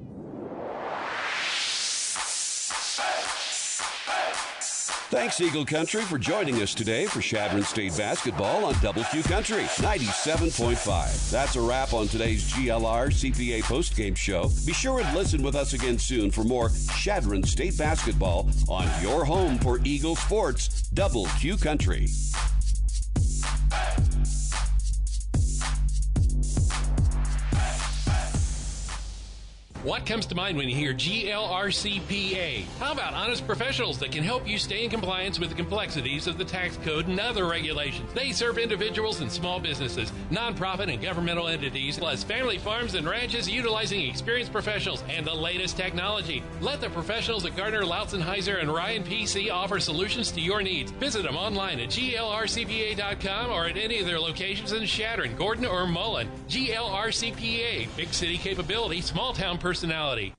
Thanks, Eagle Country, for joining us today for Chadron State basketball on Double Q Country 97.5. That's a wrap on today's GLR CPA postgame show. Be sure and listen with us again soon for more Chadron State basketball on your home for Eagle sports, Double Q Country. What comes to mind when you hear GLRCPA? How about honest professionals that can help you stay in compliance with the complexities of the tax code and other regulations? They serve individuals and small businesses, nonprofit and governmental entities, plus family farms and ranches utilizing experienced professionals and the latest technology. Let the professionals at Gardner, Lautzenheiser, and Ryan PC offer solutions to your needs. Visit them online at glrcpa.com or at any of their locations in Chadron, Gordon, or Mullen. GLRCPA, big city capability, small town personality.